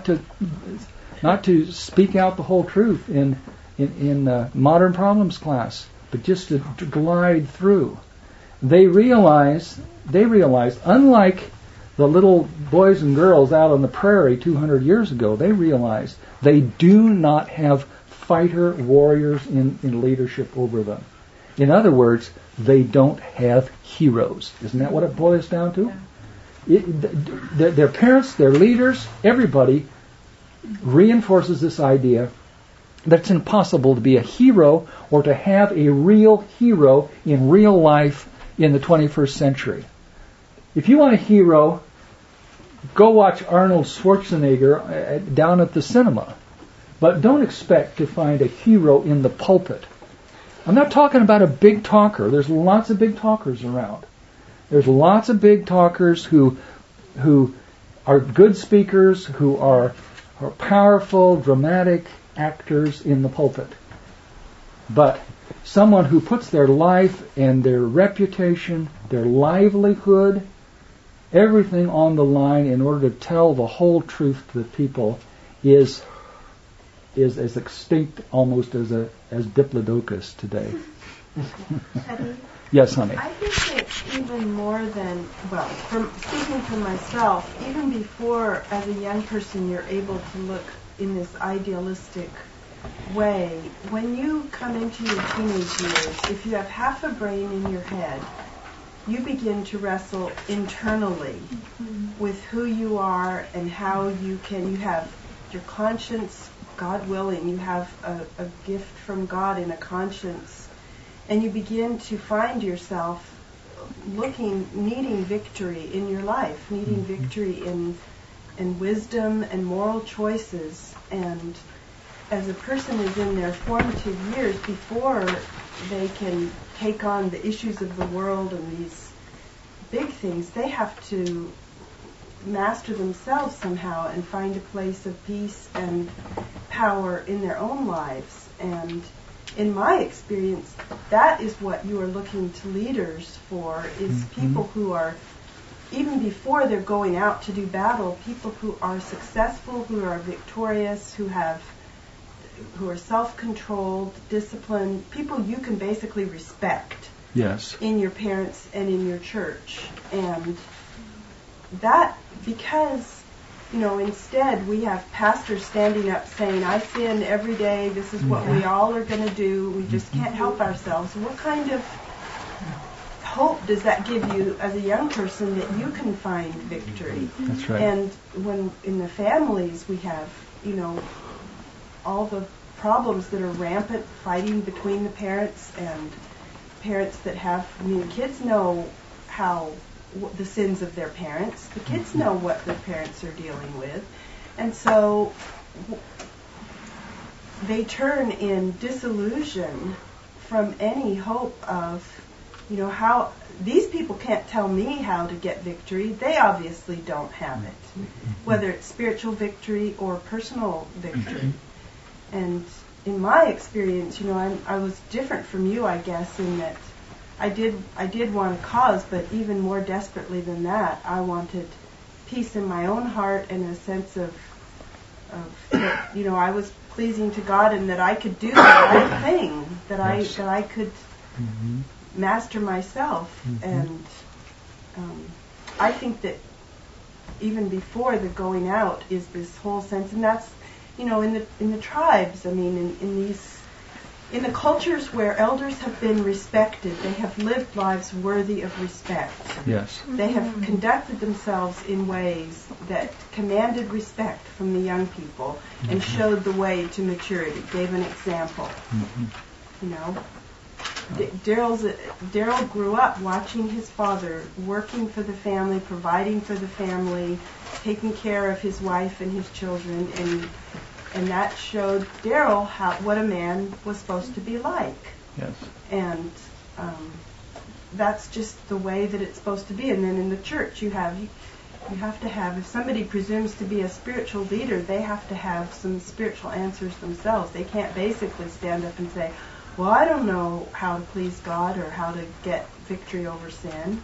to speak out the whole truth in modern problems class, but just to glide through. They realize, unlike the little boys and girls out on the prairie 200 years ago, they realize they do not have fighter warriors in leadership over them. In other words, they don't have heroes. Isn't that what it boils down to? Their parents, their leaders, everybody reinforces this idea that it's impossible to be a hero or to have a real hero in real life in the 21st century. If you want a hero, go watch Arnold Schwarzenegger down at the cinema. But don't expect to find a hero in the pulpit. I'm not talking about a big talker. There's lots of big talkers around. There's lots of big talkers who are good speakers, who are powerful, dramatic actors in the pulpit. But someone who puts their life and their reputation, their livelihood, everything on the line in order to tell the whole truth to the people is as extinct almost as Diplodocus today. Eddie? Yes, honey. I think that even more than, from speaking for myself, even before as a young person you're able to look in this idealistic way. When you come into your teenage years, if you have half a brain in your head, you begin to wrestle internally with who you are and how you have your conscience, God willing, you have a gift from God in a conscience, and you begin to find yourself needing victory in your life, needing victory in wisdom and moral choices. And as a person is in their formative years, before they can take on the issues of the world and these big things, they have to master themselves somehow and find a place of peace and power in their own lives. And in my experience, that is what you are looking to leaders for, is people who are, even before they're going out to do battle, people who are successful, who are victorious, who are self-controlled, disciplined, people you can basically respect. Yes. In your parents and in your church. And that, because, instead we have pastors standing up saying, I sin every day, this is what we all are going to do, we just can't help ourselves. What kind of hope does that give you as a young person that you can find victory? That's right. And when in the families we have, all the problems that are rampant, fighting between the parents and parents that have, kids know the sins of their parents. The kids know what their parents are dealing with. And so they turn in disillusion from any hope of, how these people can't tell me how to get victory. They obviously don't have it, whether it's spiritual victory or personal victory. And in my experience, I was different from you, I guess, in that I did want a cause, but even more desperately than that, I wanted peace in my own heart and a sense of I was pleasing to God and that I could do the right thing, that I could master myself. And I think that even before the going out is this whole sense, and that's in the tribes. In the cultures where elders have been respected, they have lived lives worthy of respect. Yes. They have conducted themselves in ways that commanded respect from the young people and showed the way to maturity, gave an example. Daryl grew up watching his father working for the family, providing for the family, taking care of his wife and his children, and that showed Daryl what a man was supposed to be like. Yes. And that's just the way that it's supposed to be. And then in the church, you have to have, if somebody presumes to be a spiritual leader, they have to have some spiritual answers themselves. They can't basically stand up and say, well, I don't know how to please God or how to get victory over sin.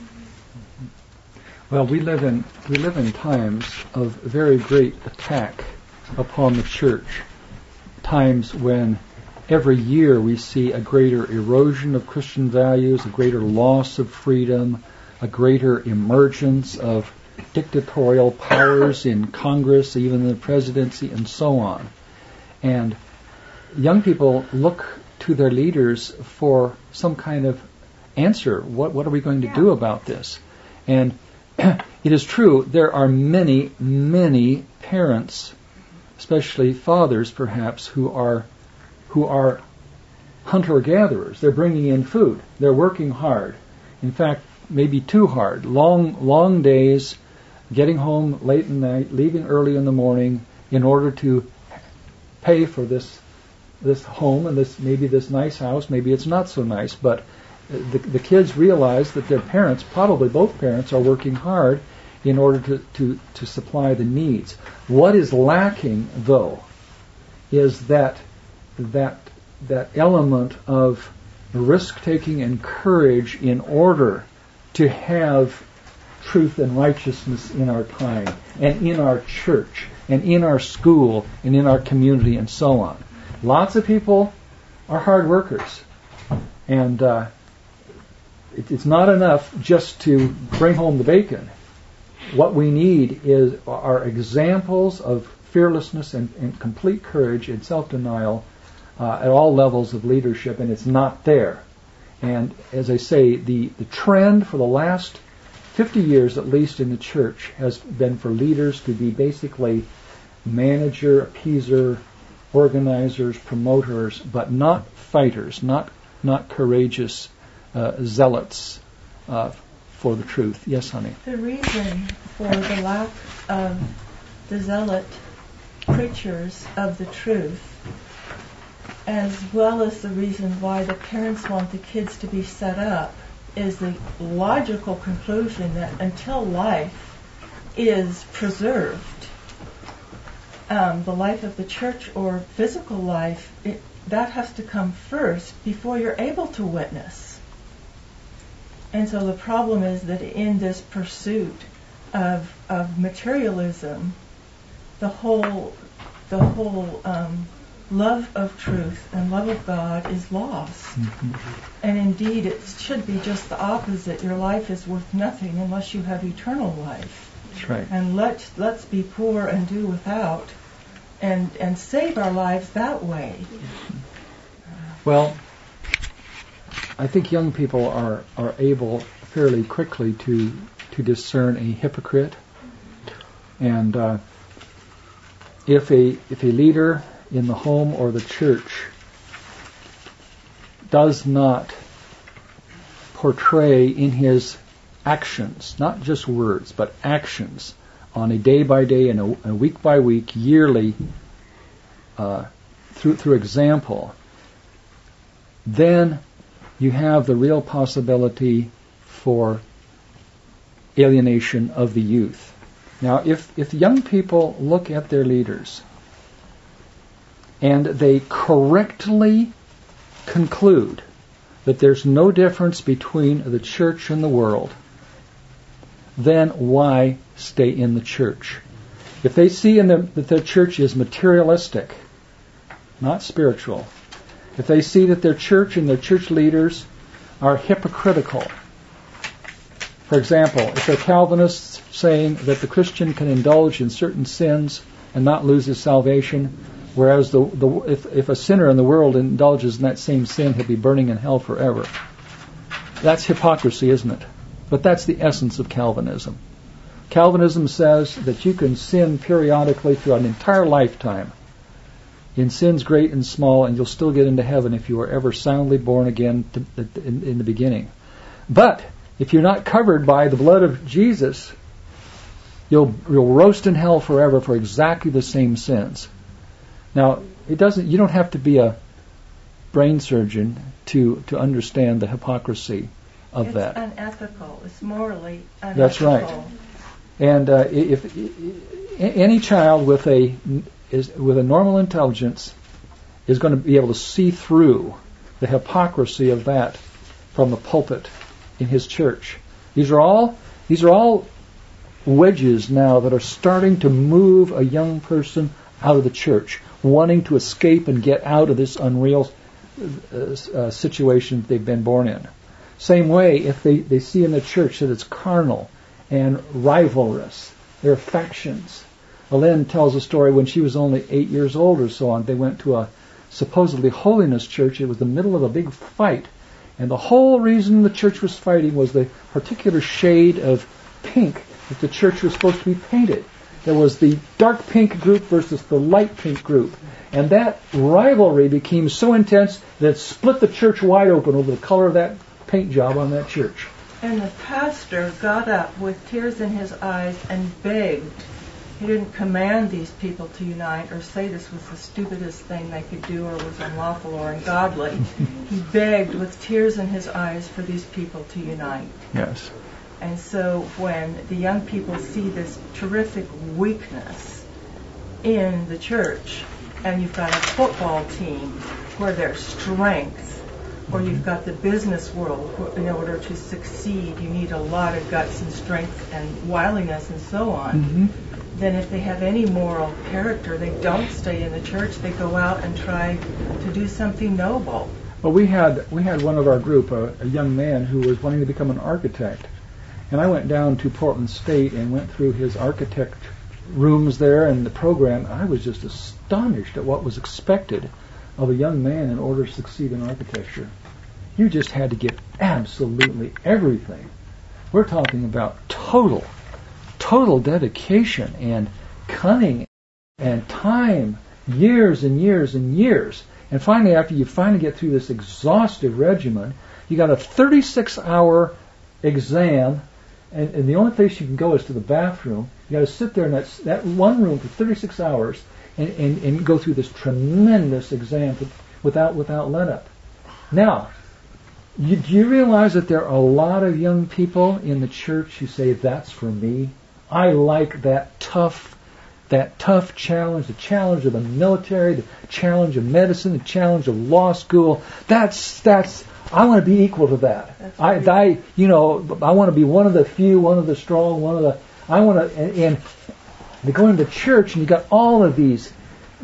Well, we live in times of very great attack upon the church, times when every year we see a greater erosion of Christian values, a greater loss of freedom, a greater emergence of dictatorial powers in Congress, even the presidency, and so on. And young people look to their leaders for some kind of answer. What are we going to do about this? And it is true, there are many, many parents, especially fathers perhaps, who are hunter-gatherers. They're bringing in food. They're working hard. In fact, maybe too hard. Long days, getting home late at night, leaving early in the morning in order to pay for this home and this nice house. Maybe it's not so nice, but the kids realize that their parents, probably both parents, are working hard in order to supply the needs. What is lacking, though, is that element of risk-taking and courage in order to have truth and righteousness in our time and in our church and in our school and in our community and so on. Lots of people are hard workers, and it's not enough just to bring home the bacon. What we need are examples of fearlessness and complete courage and self-denial at all levels of leadership, and it's not there. And as I say, the trend for the last 50 years, at least in the church, has been for leaders to be basically manager, appeaser, organizers, promoters, but not fighters, not courageous zealots for the truth. Yes, honey? The reason for the lack of the zealot preachers of the truth, as well as the reason why the parents want the kids to be set up, is the logical conclusion that until life is preserved, the life of the church or physical life, that has to come first before you're able to witness. And so the problem is that in this pursuit of materialism, the whole love of truth and love of God is lost. Mm-hmm. And indeed, it should be just the opposite. Your life is worth nothing unless you have eternal life. That's right. And let's be poor and do without, and save our lives that way. Well, I think young people are able fairly quickly to discern a hypocrite, and if a leader in the home or the church does not portray in his actions, not just words, but actions, on a day-by-day and a week-by-week, yearly, through example, then you have the real possibility for alienation of the youth. Now, if young people look at their leaders and they correctly conclude that there's no difference between the church and the world, then why stay in the church? If they see that their church is materialistic, not spiritual, if they see that their church and their church leaders are hypocritical, for example, if they're Calvinists saying that the Christian can indulge in certain sins and not lose his salvation, whereas if a sinner in the world indulges in that same sin, he'll be burning in hell forever. That's hypocrisy, isn't it? But that's the essence of Calvinism. Calvinism says that you can sin periodically through an entire lifetime, in sins great and small, and you'll still get into heaven if you were ever soundly born again in the beginning. But if you're not covered by the blood of Jesus, you'll roast in hell forever for exactly the same sins. Now, you don't have to be a brain surgeon to understand the hypocrisy of that. It's unethical. It's morally unethical. That's right. And if any child with a normal intelligence is going to be able to see through the hypocrisy of that from the pulpit in his church. These are all wedges now that are starting to move a young person out of the church, wanting to escape and get out of this unreal situation they've been born in. Same way, if they see in the church that it's carnal and rivalrous, there are factions. Lynn tells a story when she was only 8 years old or so on. They went to a supposedly holiness church. It was the middle of a big fight. And the whole reason the church was fighting was the particular shade of pink that the church was supposed to be painted. There was the dark pink group versus the light pink group. And that rivalry became so intense that it split the church wide open over the color of that paint job on that church. And the pastor got up with tears in his eyes and begged. He didn't command these people to unite or say this was the stupidest thing they could do or was unlawful or ungodly. He begged with tears in his eyes for these people to unite. Yes. And so when the young people see this terrific weakness in the church, and you've got a football team where there's strength, or you've got the business world, where in order to succeed you need a lot of guts and strength and wiliness and so on, then if they have any moral character, they don't stay in the church. They go out and try to do something noble. Well, we had one of our group, a young man who was wanting to become an architect. And I went down to Portland State and went through his architect rooms there and the program, I was just astonished at what was expected of a young man in order to succeed in architecture. You just had to give absolutely everything. We're talking about total dedication and cunning and time, years and years and years. And finally, after you finally get through this exhaustive regimen, you got a 36-hour exam, and the only place you can go is to the bathroom. You got to sit there in that one room for 36 hours and go through this tremendous exam without let-up. Now, do you realize that there are a lot of young people in the church who say, that's for me? I like that tough challenge, the challenge of the military, the challenge of medicine, the challenge of law school. That's I want to be equal to that. I want to be one of the few, one of the strong, and they go into church and you got all of these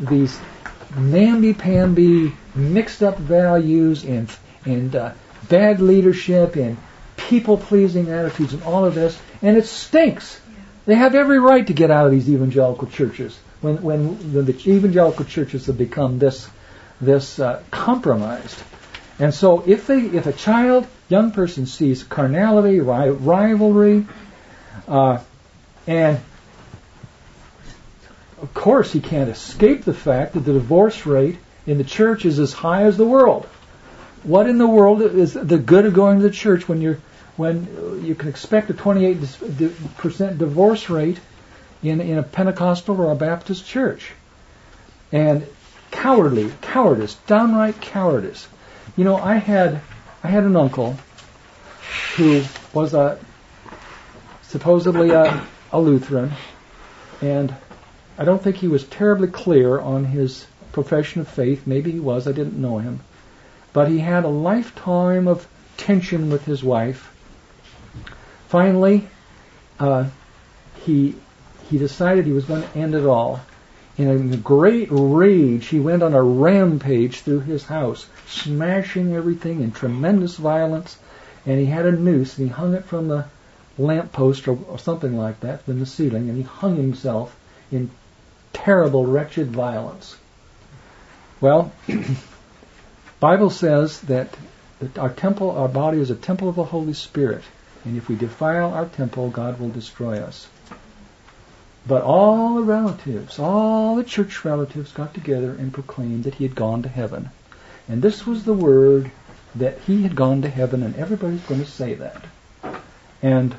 namby-pamby, mixed up values and bad leadership and people-pleasing attitudes and all of this, and it stinks. They have every right to get out of these evangelical churches when the evangelical churches have become this compromised. And so if a young person sees carnality, rivalry, and of course he can't escape the fact that the divorce rate in the church is as high as the world. What in the world is the good of going to the church when you can expect a 28% divorce rate in a Pentecostal or a Baptist church? And cowardice, downright cowardice. You know, I had an uncle who was supposedly a Lutheran, and I don't think he was terribly clear on his profession of faith. Maybe he was. I didn't know him. But he had a lifetime of tension with his wife. Finally, he decided he was going to end it all. In a great rage, he went on a rampage through his house, smashing everything in tremendous violence, and he had a noose, and he hung it from the lamppost or something like that, from the ceiling, and he hung himself in terrible, wretched violence. Well, Bible says that our body is a temple of the Holy Spirit, and if we defile our temple, God will destroy us. But all the relatives, all the church relatives got together and proclaimed that he had gone to heaven. And this was the word, that he had gone to heaven, and everybody's going to say that. And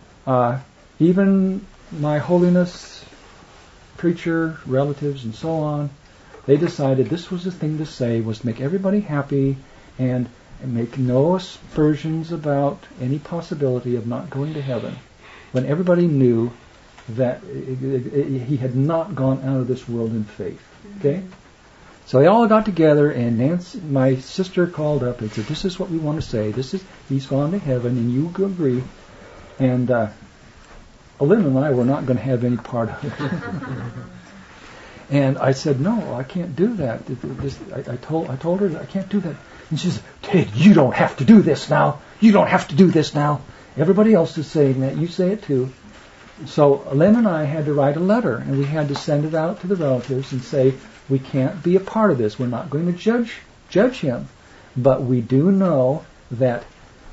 even my holiness preacher, relatives, and so on, they decided this was the thing to say, was to make everybody happy and make no aspersions about any possibility of not going to heaven, when everybody knew that he had not gone out of this world in faith. Okay? So they all got together, and Nancy, my sister, called up and said, this is what we want to say. He's gone to heaven, and you agree. And Lynn and I were not going to have any part of it. And I said, no, I can't do that. I told her that I can't do that. And she said, Ted, you don't have to do this now. You don't have to do this now. Everybody else is saying that. You say it too. So Lynn and I had to write a letter, and we had to send it out to the relatives and say, we can't be a part of this. We're not going to judge him. But we do know that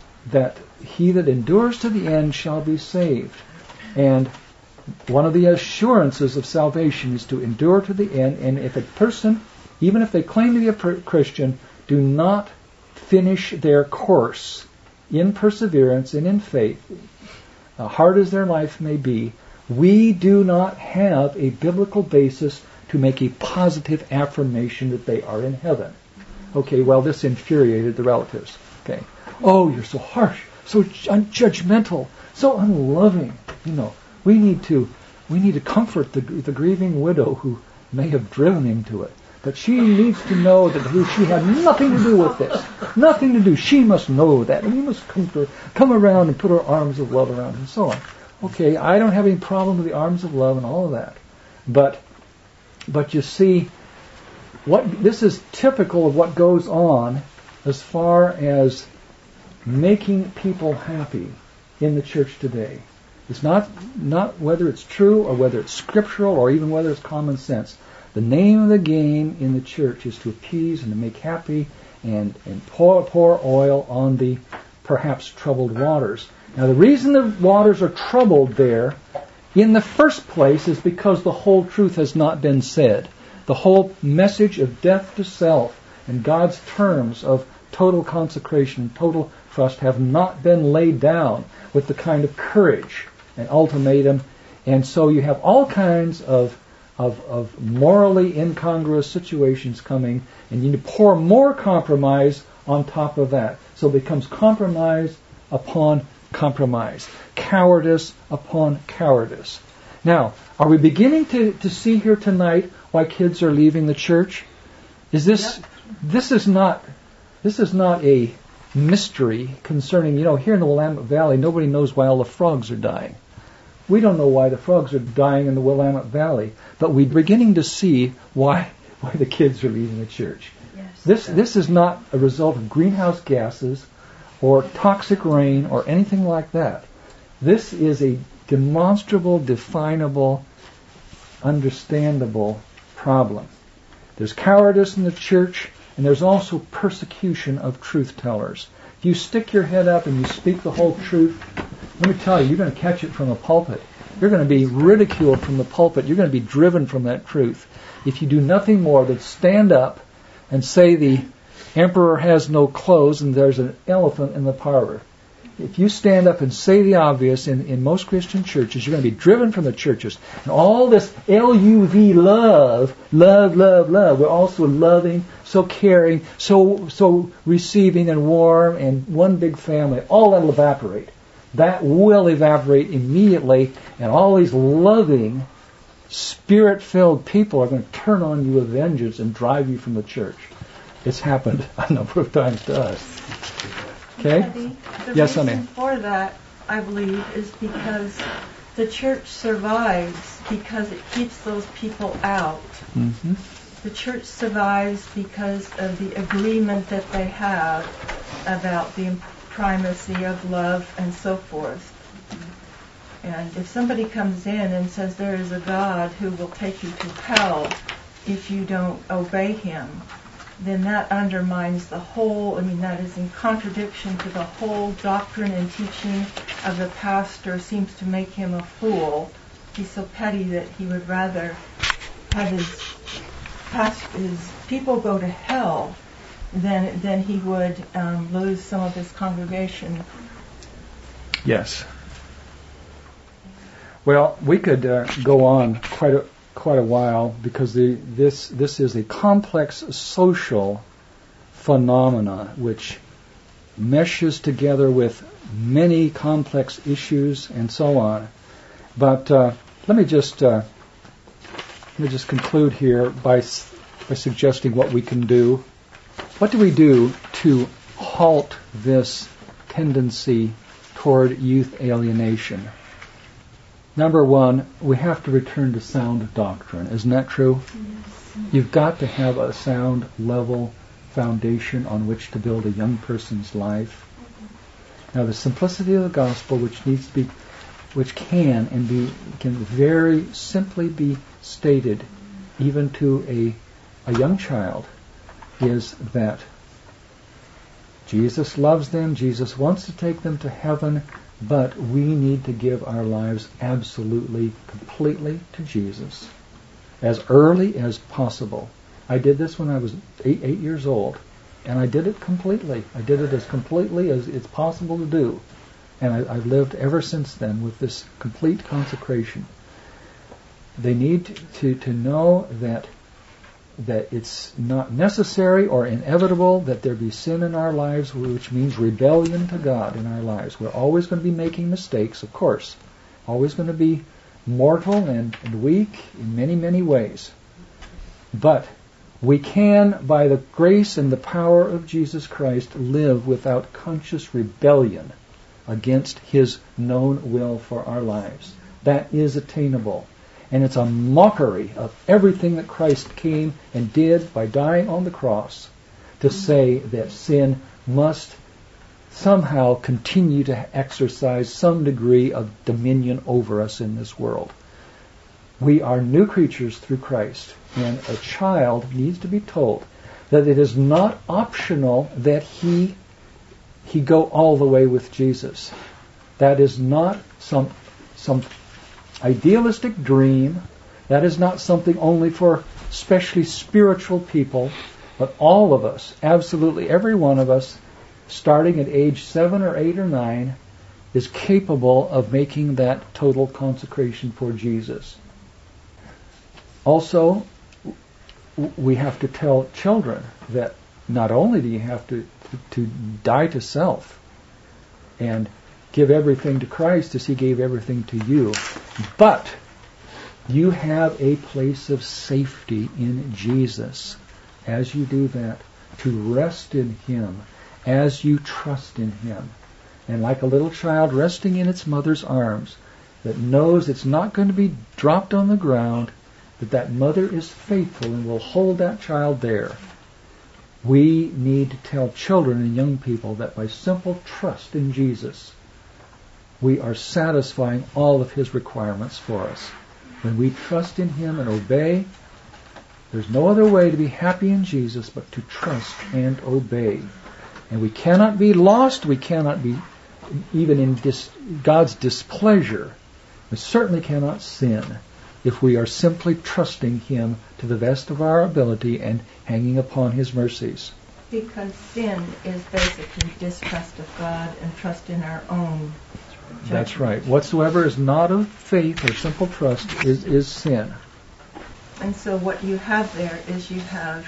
he that endures to the end shall be saved. And one of the assurances of salvation is to endure to the end. And if a person, even if they claim to be a Christian, do not finish their course in perseverance and in faith, hard as their life may be, we do not have a biblical basis to make a positive affirmation that they are in heaven. Okay, well, this infuriated the relatives. Okay, oh, you're so harsh, so judgmental, so unloving. You know, we need to comfort the grieving widow who may have driven him to it. But she needs to know that she had nothing to do with this. Nothing to do. She must know that. And we must come around and put our arms of love around her and so on. Okay, I don't have any problem with the arms of love and all of that. But you see, this is typical of what goes on as far as making people happy in the church today. It's not whether it's true or whether it's scriptural or even whether it's common sense. The name of the game in the church is to appease and to make happy and pour oil on the perhaps troubled waters. Now the reason the waters are troubled there in the first place is because the whole truth has not been said. The whole message of death to self and God's terms of total consecration, total trust have not been laid down with the kind of courage and ultimatum. And so you have all kinds of morally incongruous situations coming, and you need to pour more compromise on top of that. So it becomes compromise upon compromise, cowardice upon cowardice. Now, are we beginning to see here tonight why kids are leaving the church? Is this? This is not a mystery concerning, here in the Willamette Valley, nobody knows why all the frogs are dying. We don't know why the frogs are dying in the Willamette Valley, but we're beginning to see why the kids are leaving the church. Yes. This is not a result of greenhouse gases or toxic rain or anything like that. This is a demonstrable, definable, understandable problem. There's cowardice in the church, and there's also persecution of truth tellers. If you stick your head up and you speak the whole truth, let me tell you, you're going to catch it from the pulpit. You're going to be ridiculed from the pulpit. You're going to be driven from that truth. If you do nothing more than stand up and say the emperor has no clothes and there's an elephant in the parlor. If you stand up and say the obvious in most Christian churches, you're going to be driven from the churches. And all this L-U-V love. We're also loving, so caring, so receiving and warm and one big family. All that will evaporate. That will evaporate immediately, and all these loving, spirit-filled people are going to turn on you with vengeance and drive you from the church. It's happened a number of times to us. Okay? The yes, reason honey. for that, I believe, is because the church survives because it keeps those people out. Mm-hmm. The church survives because of the agreement that they have about the primacy of love and so forth. And if somebody comes in and says there is a God who will take you to hell if you don't obey him, then that undermines the whole, that is in contradiction to the whole doctrine and teaching of the pastor, seems to make him a fool. He's so petty that he would rather have his people go to hell than he would lose some of his congregation. Yes. Well, we could go on quite a while because this is a complex social phenomena which meshes together with many complex issues and so on. But let me just conclude here by suggesting what we can do. What do we do to halt this tendency toward youth alienation? Number one, we have to return to sound doctrine. Isn't that true? Yes. You've got to have a sound, level foundation on which to build a young person's life. Now, the simplicity of the gospel, which can very simply be stated, even to a young child, is that Jesus loves them. Jesus wants to take them to heaven. But we need to give our lives absolutely, completely to Jesus as early as possible. I did this when I was 8 years old, and I did it completely. I did it as completely as it's possible to do. And I've lived ever since then with this complete consecration. They need to know that it's not necessary or inevitable that there be sin in our lives, which means rebellion to God in our lives. We're always going to be making mistakes, of course. Always going to be mortal and weak in many, many ways. But we can, by the grace and the power of Jesus Christ, live without conscious rebellion against his known will for our lives. That is attainable. And it's a mockery of everything that Christ came and did by dying on the cross to say that sin must somehow continue to exercise some degree of dominion over us in this world. We are new creatures through Christ, and a child needs to be told that it is not optional that he go all the way with Jesus. That is not some idealistic dream. That is not something only for especially spiritual people, but all of us, absolutely every one of us, starting at age 7 or 8 or 9, is capable of making that total consecration for Jesus. Also, we have to tell children that not only do you have to die to self and give everything to Christ as He gave everything to you, but you have a place of safety in Jesus as you do that, to rest in Him as you trust in Him. And like a little child resting in its mother's arms that knows it's not going to be dropped on the ground, that mother is faithful and will hold that child there. We need to tell children and young people that by simple trust in Jesus, we are satisfying all of His requirements for us. When we trust in Him and obey, there's no other way to be happy in Jesus but to trust and obey. And we cannot be lost, we cannot be even in God's displeasure. We certainly cannot sin if we are simply trusting Him to the best of our ability and hanging upon His mercies. Because sin is basically distrust of God and trust in our own judgment. That's right. Whatsoever is not of faith or simple trust is sin. And so what you have there is you have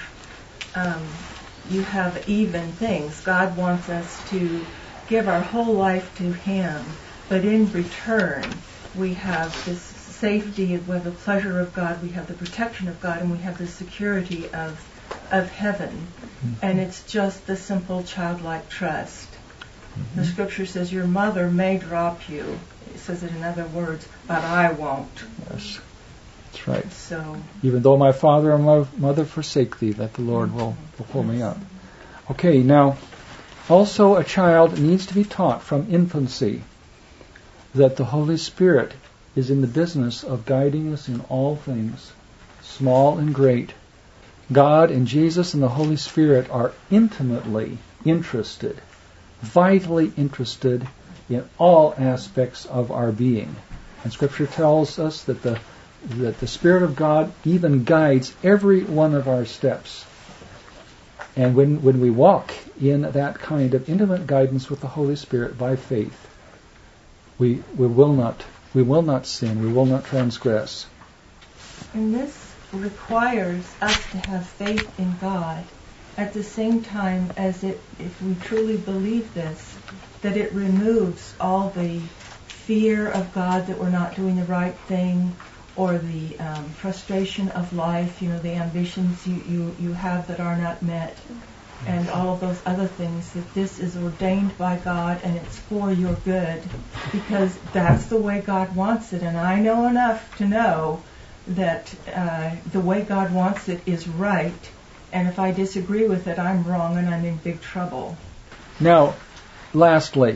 even things. God wants us to give our whole life to Him, but in return we have this safety, we have the pleasure of God, we have the protection of God, and we have the security of heaven. Mm-hmm. And it's just the simple childlike trust. Mm-hmm. The Scripture says your mother may drop you. It says it in other words, but I won't. Yes, that's right. So, even though my father and my mother forsake thee, that the Lord will pull me up. Okay, now, also a child needs to be taught from infancy that the Holy Spirit is in the business of guiding us in all things, small and great. God and Jesus and the Holy Spirit are intimately interested, vitally interested in all aspects of our being. And Scripture tells us that the Spirit of God even guides every one of our steps. And when we walk in that kind of intimate guidance with the Holy Spirit by faith, we will not sin, we will not transgress. And this requires us to have faith in God at the same time as if we truly believe this, that it removes all the fear of God that we're not doing the right thing, or the frustration of life, the ambitions you have that are not met, and all of those other things, that this is ordained by God and it's for your good, because that's the way God wants it. And I know enough to know that the way God wants it is right, and if I disagree with it, I'm wrong and I'm in big trouble. Now, lastly,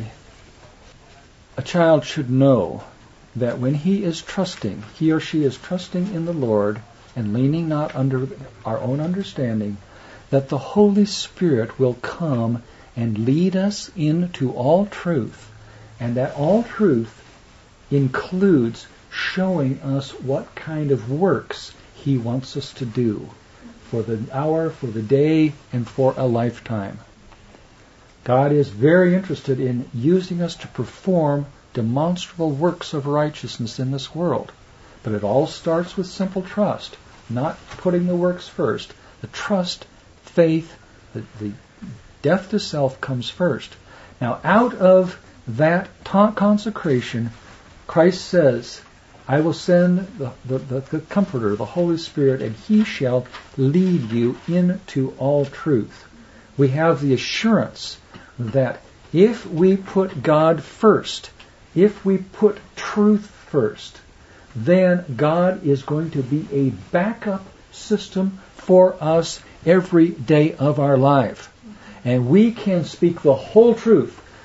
a child should know that when he or she is trusting in the Lord and leaning not under our own understanding, that the Holy Spirit will come and lead us into all truth, and that all truth includes showing us what kind of works He wants us to do for the hour, for the day, and for a lifetime. God is very interested in using us to perform demonstrable works of righteousness in this world. But it all starts with simple trust, not putting the works first. The trust, faith, the death to self comes first. Now, out of that consecration, Christ says, I will send the Comforter, the Holy Spirit, and He shall lead you into all truth. We have the assurance that if we put God first, if we put truth first, then God is going to be a backup system for us every day of our life. And we can speak the whole truth,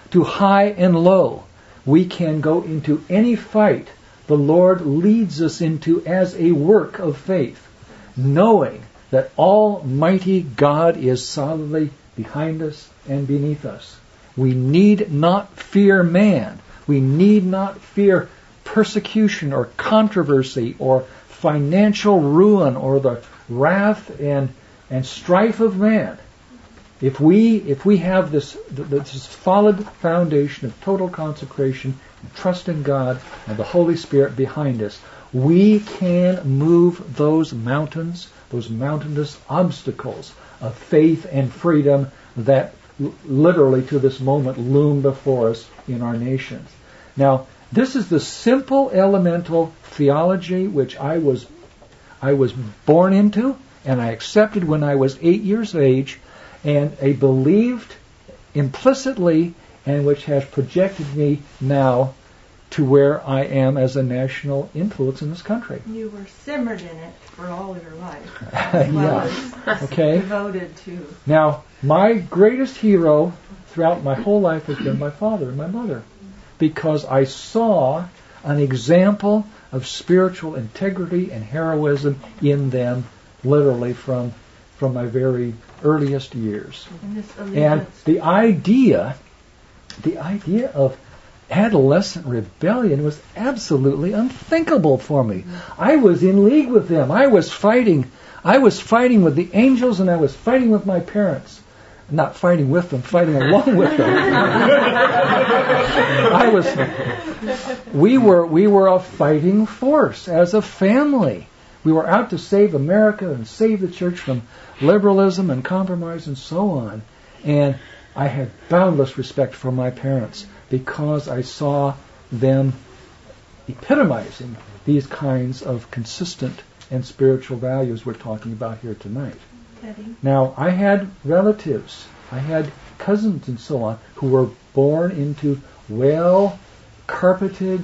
to high and low. We can go into any fight the Lord leads us into as a work of faith, knowing that Almighty God is solidly behind us and beneath us. We need not fear man. We need not fear persecution or controversy or financial ruin or the wrath and strife of man. If we have this solid foundation of total consecration and trust in God and the Holy Spirit behind us, we can move those mountains, those mountainous obstacles of faith and freedom that literally to this moment loom before us in our nations. Now, this is the simple elemental theology which I was born into and I accepted when I was 8 years of age, and I believed implicitly, and which has projected me now to where I am as a national influence in this country. You were simmered in it for all of your life, as well as devoted to. Now, my greatest hero throughout my whole life has been my father and my mother, because I saw an example of spiritual integrity and heroism in them, literally from my very earliest years. And the idea of adolescent rebellion was absolutely unthinkable for me. I was in league with them. I was fighting with the angels, and I was fighting with my parents. Not fighting with them, fighting along with them. We were a fighting force as a family. We were out to save America and save the church from liberalism and compromise and so on. And I had boundless respect for my parents because I saw them epitomizing these kinds of consistent and spiritual values we're talking about here tonight. Teddy. Now, I had relatives, I had cousins and so on, who were born into well-carpeted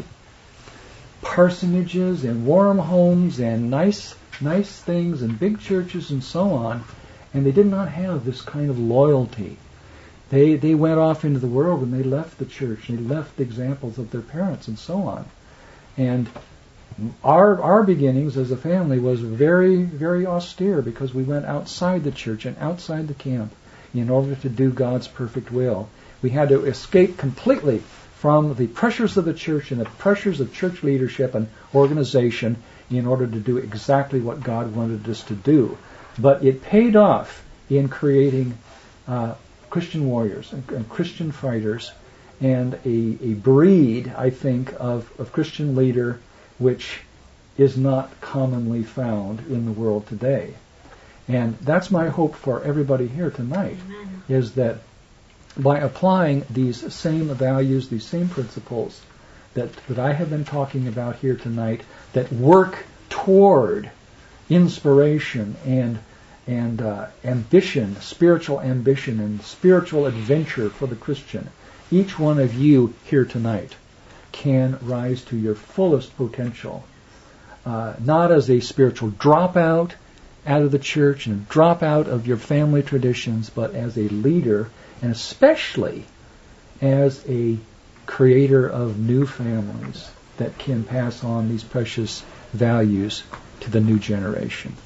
parsonages and warm homes and nice things and big churches and so on, and they did not have this kind of loyalty. They went off into the world and they left the church, and they left the examples of their parents and so on. And our beginnings as a family was very, very austere because we went outside the church and outside the camp in order to do God's perfect will. We had to escape completely from the pressures of the church and the pressures of church leadership and organization in order to do exactly what God wanted us to do. But it paid off in creating Christian warriors and Christian fighters and a breed, I think, of Christian leader which is not commonly found in the world today. And that's my hope for everybody here tonight. Amen. Is that by applying these same values, these same principles that I have been talking about here tonight, that work toward inspiration and ambition, spiritual ambition and spiritual adventure for the Christian, each one of you here tonight can rise to your fullest potential, not as a spiritual dropout out of the church and drop out of your family traditions, but as a leader, and especially as a creator of new families that can pass on these precious values to the new generation.